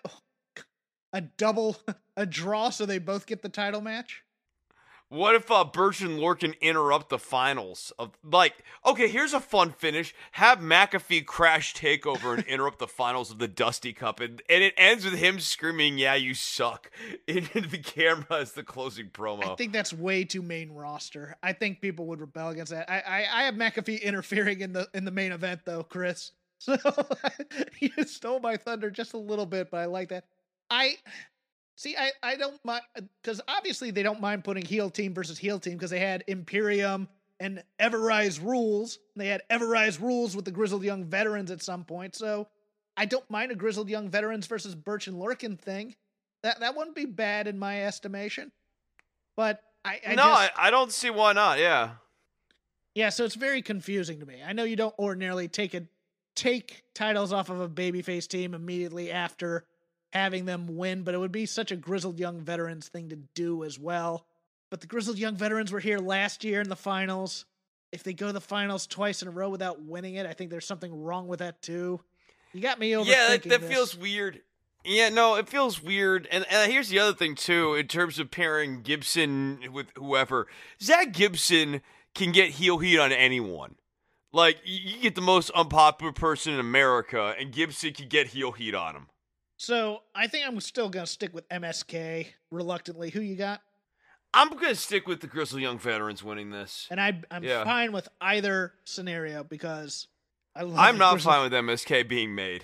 Speaker 2: A draw so they both get the title match?
Speaker 3: What if Burch and Lorcan interrupt the finals of, like, okay, here's a fun finish. Have McAfee crash takeover and interrupt the finals of the Dusty Cup, and it ends with him screaming, "Yeah, you suck," into the camera as the closing promo.
Speaker 2: I think that's way too main roster. I think people would rebel against that. I have McAfee interfering in the main event though, Chris. So you stole my thunder just a little bit, but I like that. I don't mind, because obviously they don't mind putting heel team versus heel team because they had Imperium and Everrise Rules. They had Everrise Rules with the grizzled young veterans at some point. So I don't mind a grizzled young veterans versus Burch and Lorcan thing. That wouldn't be bad in my estimation. But I
Speaker 3: don't see why not. Yeah.
Speaker 2: Yeah. So it's very confusing to me. I know you don't ordinarily take titles off of a babyface team immediately after having them win, but it would be such a grizzled young veterans thing to do as well. But the grizzled young veterans were here last year in the finals. If they go to the finals twice in a row without winning it, I think there's something wrong with that too. You got me overthinking.
Speaker 3: Yeah, that feels weird. Yeah, no, it feels weird. And here's the other thing too, in terms of pairing Gibson with whoever. Zach Gibson can get heel heat on anyone. Like, you get the most unpopular person in America, and Gibson can get heel heat on him.
Speaker 2: So, I think I'm still going to stick with MSK, reluctantly. Who you got?
Speaker 3: I'm going to stick with the grizzled young veterans winning this.
Speaker 2: And I'm fine with either scenario because
Speaker 3: I'm not fine with MSK being made.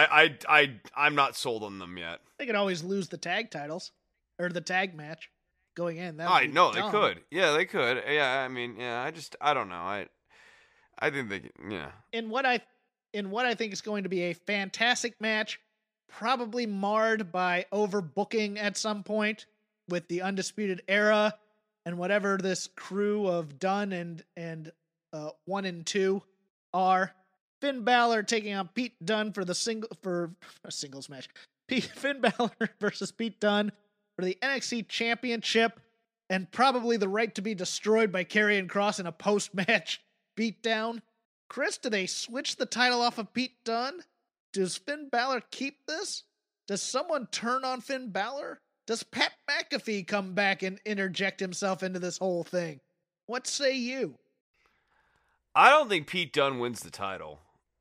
Speaker 3: I'm not sold on them yet.
Speaker 2: They could always lose the tag titles, or the tag match. going in. That
Speaker 3: I
Speaker 2: would be
Speaker 3: know
Speaker 2: dumb.
Speaker 3: they could. Yeah, they could. Yeah, I mean, yeah, I don't know. I think they, yeah.
Speaker 2: In what I think is going to be a fantastic match, probably marred by overbooking at some point with the Undisputed Era and whatever this crew of Dunn and 1 and 2 are. Finn Balor taking on Pete Dunne for a singles match. Finn Balor versus Pete Dunne for the NXT Championship and probably the right to be destroyed by Karrion Kross in a post-match beatdown. Chris, do they switch the title off of Pete Dunne? Does Finn Balor keep this? Does someone turn on Finn Balor? Does Pat McAfee come back and interject himself into this whole thing? What say you?
Speaker 3: I don't think Pete Dunne wins the title.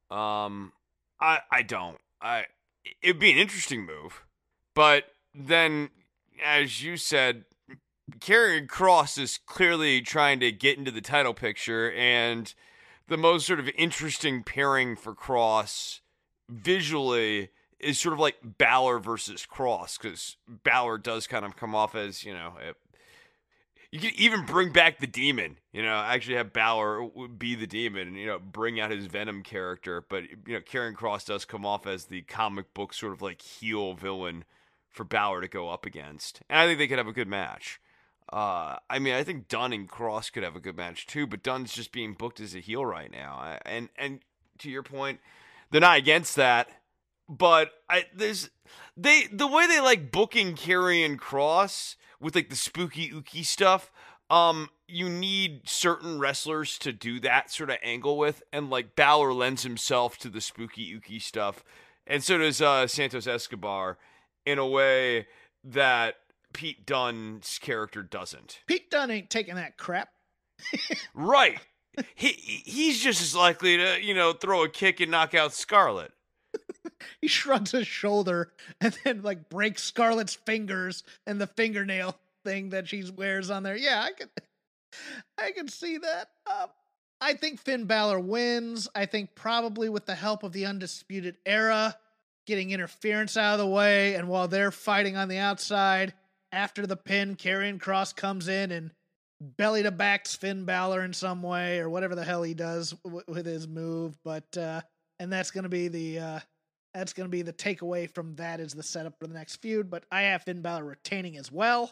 Speaker 3: I don't. It'd be an interesting move, but then, as you said, Karrion Kross is clearly trying to get into the title picture, and the most sort of interesting pairing for Kross visually is sort of like Balor versus Kross, because Balor does kind of come off as, you could even bring back the Demon, actually have Balor be the Demon and, bring out his Venom character. But, Karrion Kross does come off as the comic book sort of like heel villain for Balor to go up against. And I think they could have a good match. I think Dunn and Kross could have a good match too, but Dunn's just being booked as a heel right now. And to your point, they're not against that. But the way they like booking Karrion Kross with like the spooky ooky stuff, you need certain wrestlers to do that sort of angle with, and like Balor lends himself to the spooky ooky stuff, and so does Santos Escobar in a way that Pete Dunne's character doesn't.
Speaker 2: Pete Dunne ain't taking that crap.
Speaker 3: Right. He's just as likely to, throw a kick and knock out Scarlett.
Speaker 2: He shrugs his shoulder and then like breaks Scarlett's fingers and the fingernail thing that she wears on there. Yeah, I can see that. I think Finn Balor wins. I think probably with the help of the Undisputed Era, getting interference out of the way, and while they're fighting on the outside, after the pin, Karrion Kross comes in and belly to backs Finn Balor in some way, or whatever the hell he does with his move. But and that's gonna be the takeaway from that, is the setup for the next feud. But I have Finn Balor retaining as well.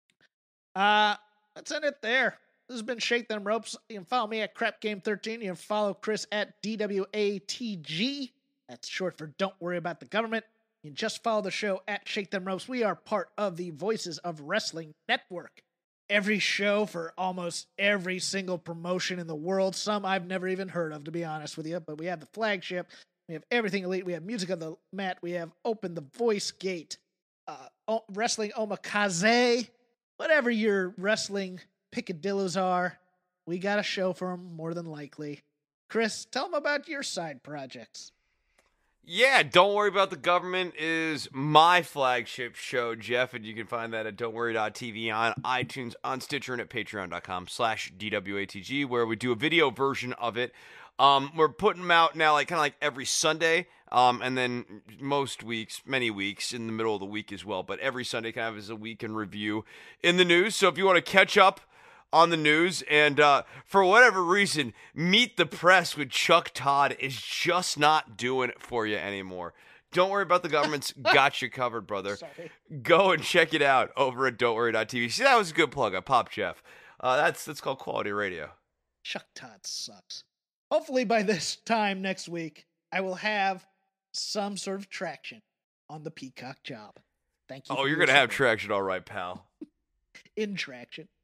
Speaker 2: Let's end it there. This has been Shake Them Ropes. You can follow me at CrapGame13. You can follow Chris at DWATG. That's short for Don't Worry About the Government. You can just follow the show at Shake Them Ropes. We are part of the Voices of Wrestling Network. Every show for almost every single promotion in the world. Some I've never even heard of, to be honest with you. But we have the flagship. We have Everything Elite. We have Music of the Mat. We have Open the Voice Gate. Wrestling Omakase. Whatever your wrestling picadillos are, we got a show for them, more than likely. Chris, tell them about your side projects.
Speaker 3: Yeah, Don't Worry About the Government is my flagship show, Jeff, and you can find that at don'tworry.tv, on iTunes, on Stitcher, and at patreon.com/DWATG, where we do a video version of it. We're putting them out now kind of like every Sunday, and then many weeks in the middle of the week as well, but every Sunday kind of is a week in review in the news. So if you want to catch up on the news, and for whatever reason, Meet the Press with Chuck Todd is just not doing it for you anymore. Don't Worry About the Government's got you covered, brother.
Speaker 2: Sorry.
Speaker 3: Go and check it out over at don'tworry.tv. See, that was a good plug. I popped Jeff. That's called quality radio.
Speaker 2: Chuck Todd sucks. Hopefully by this time next week, I will have some sort of traction on the Peacock job. Thank you.
Speaker 3: Oh, you're going to have traction all right, pal.
Speaker 2: In traction.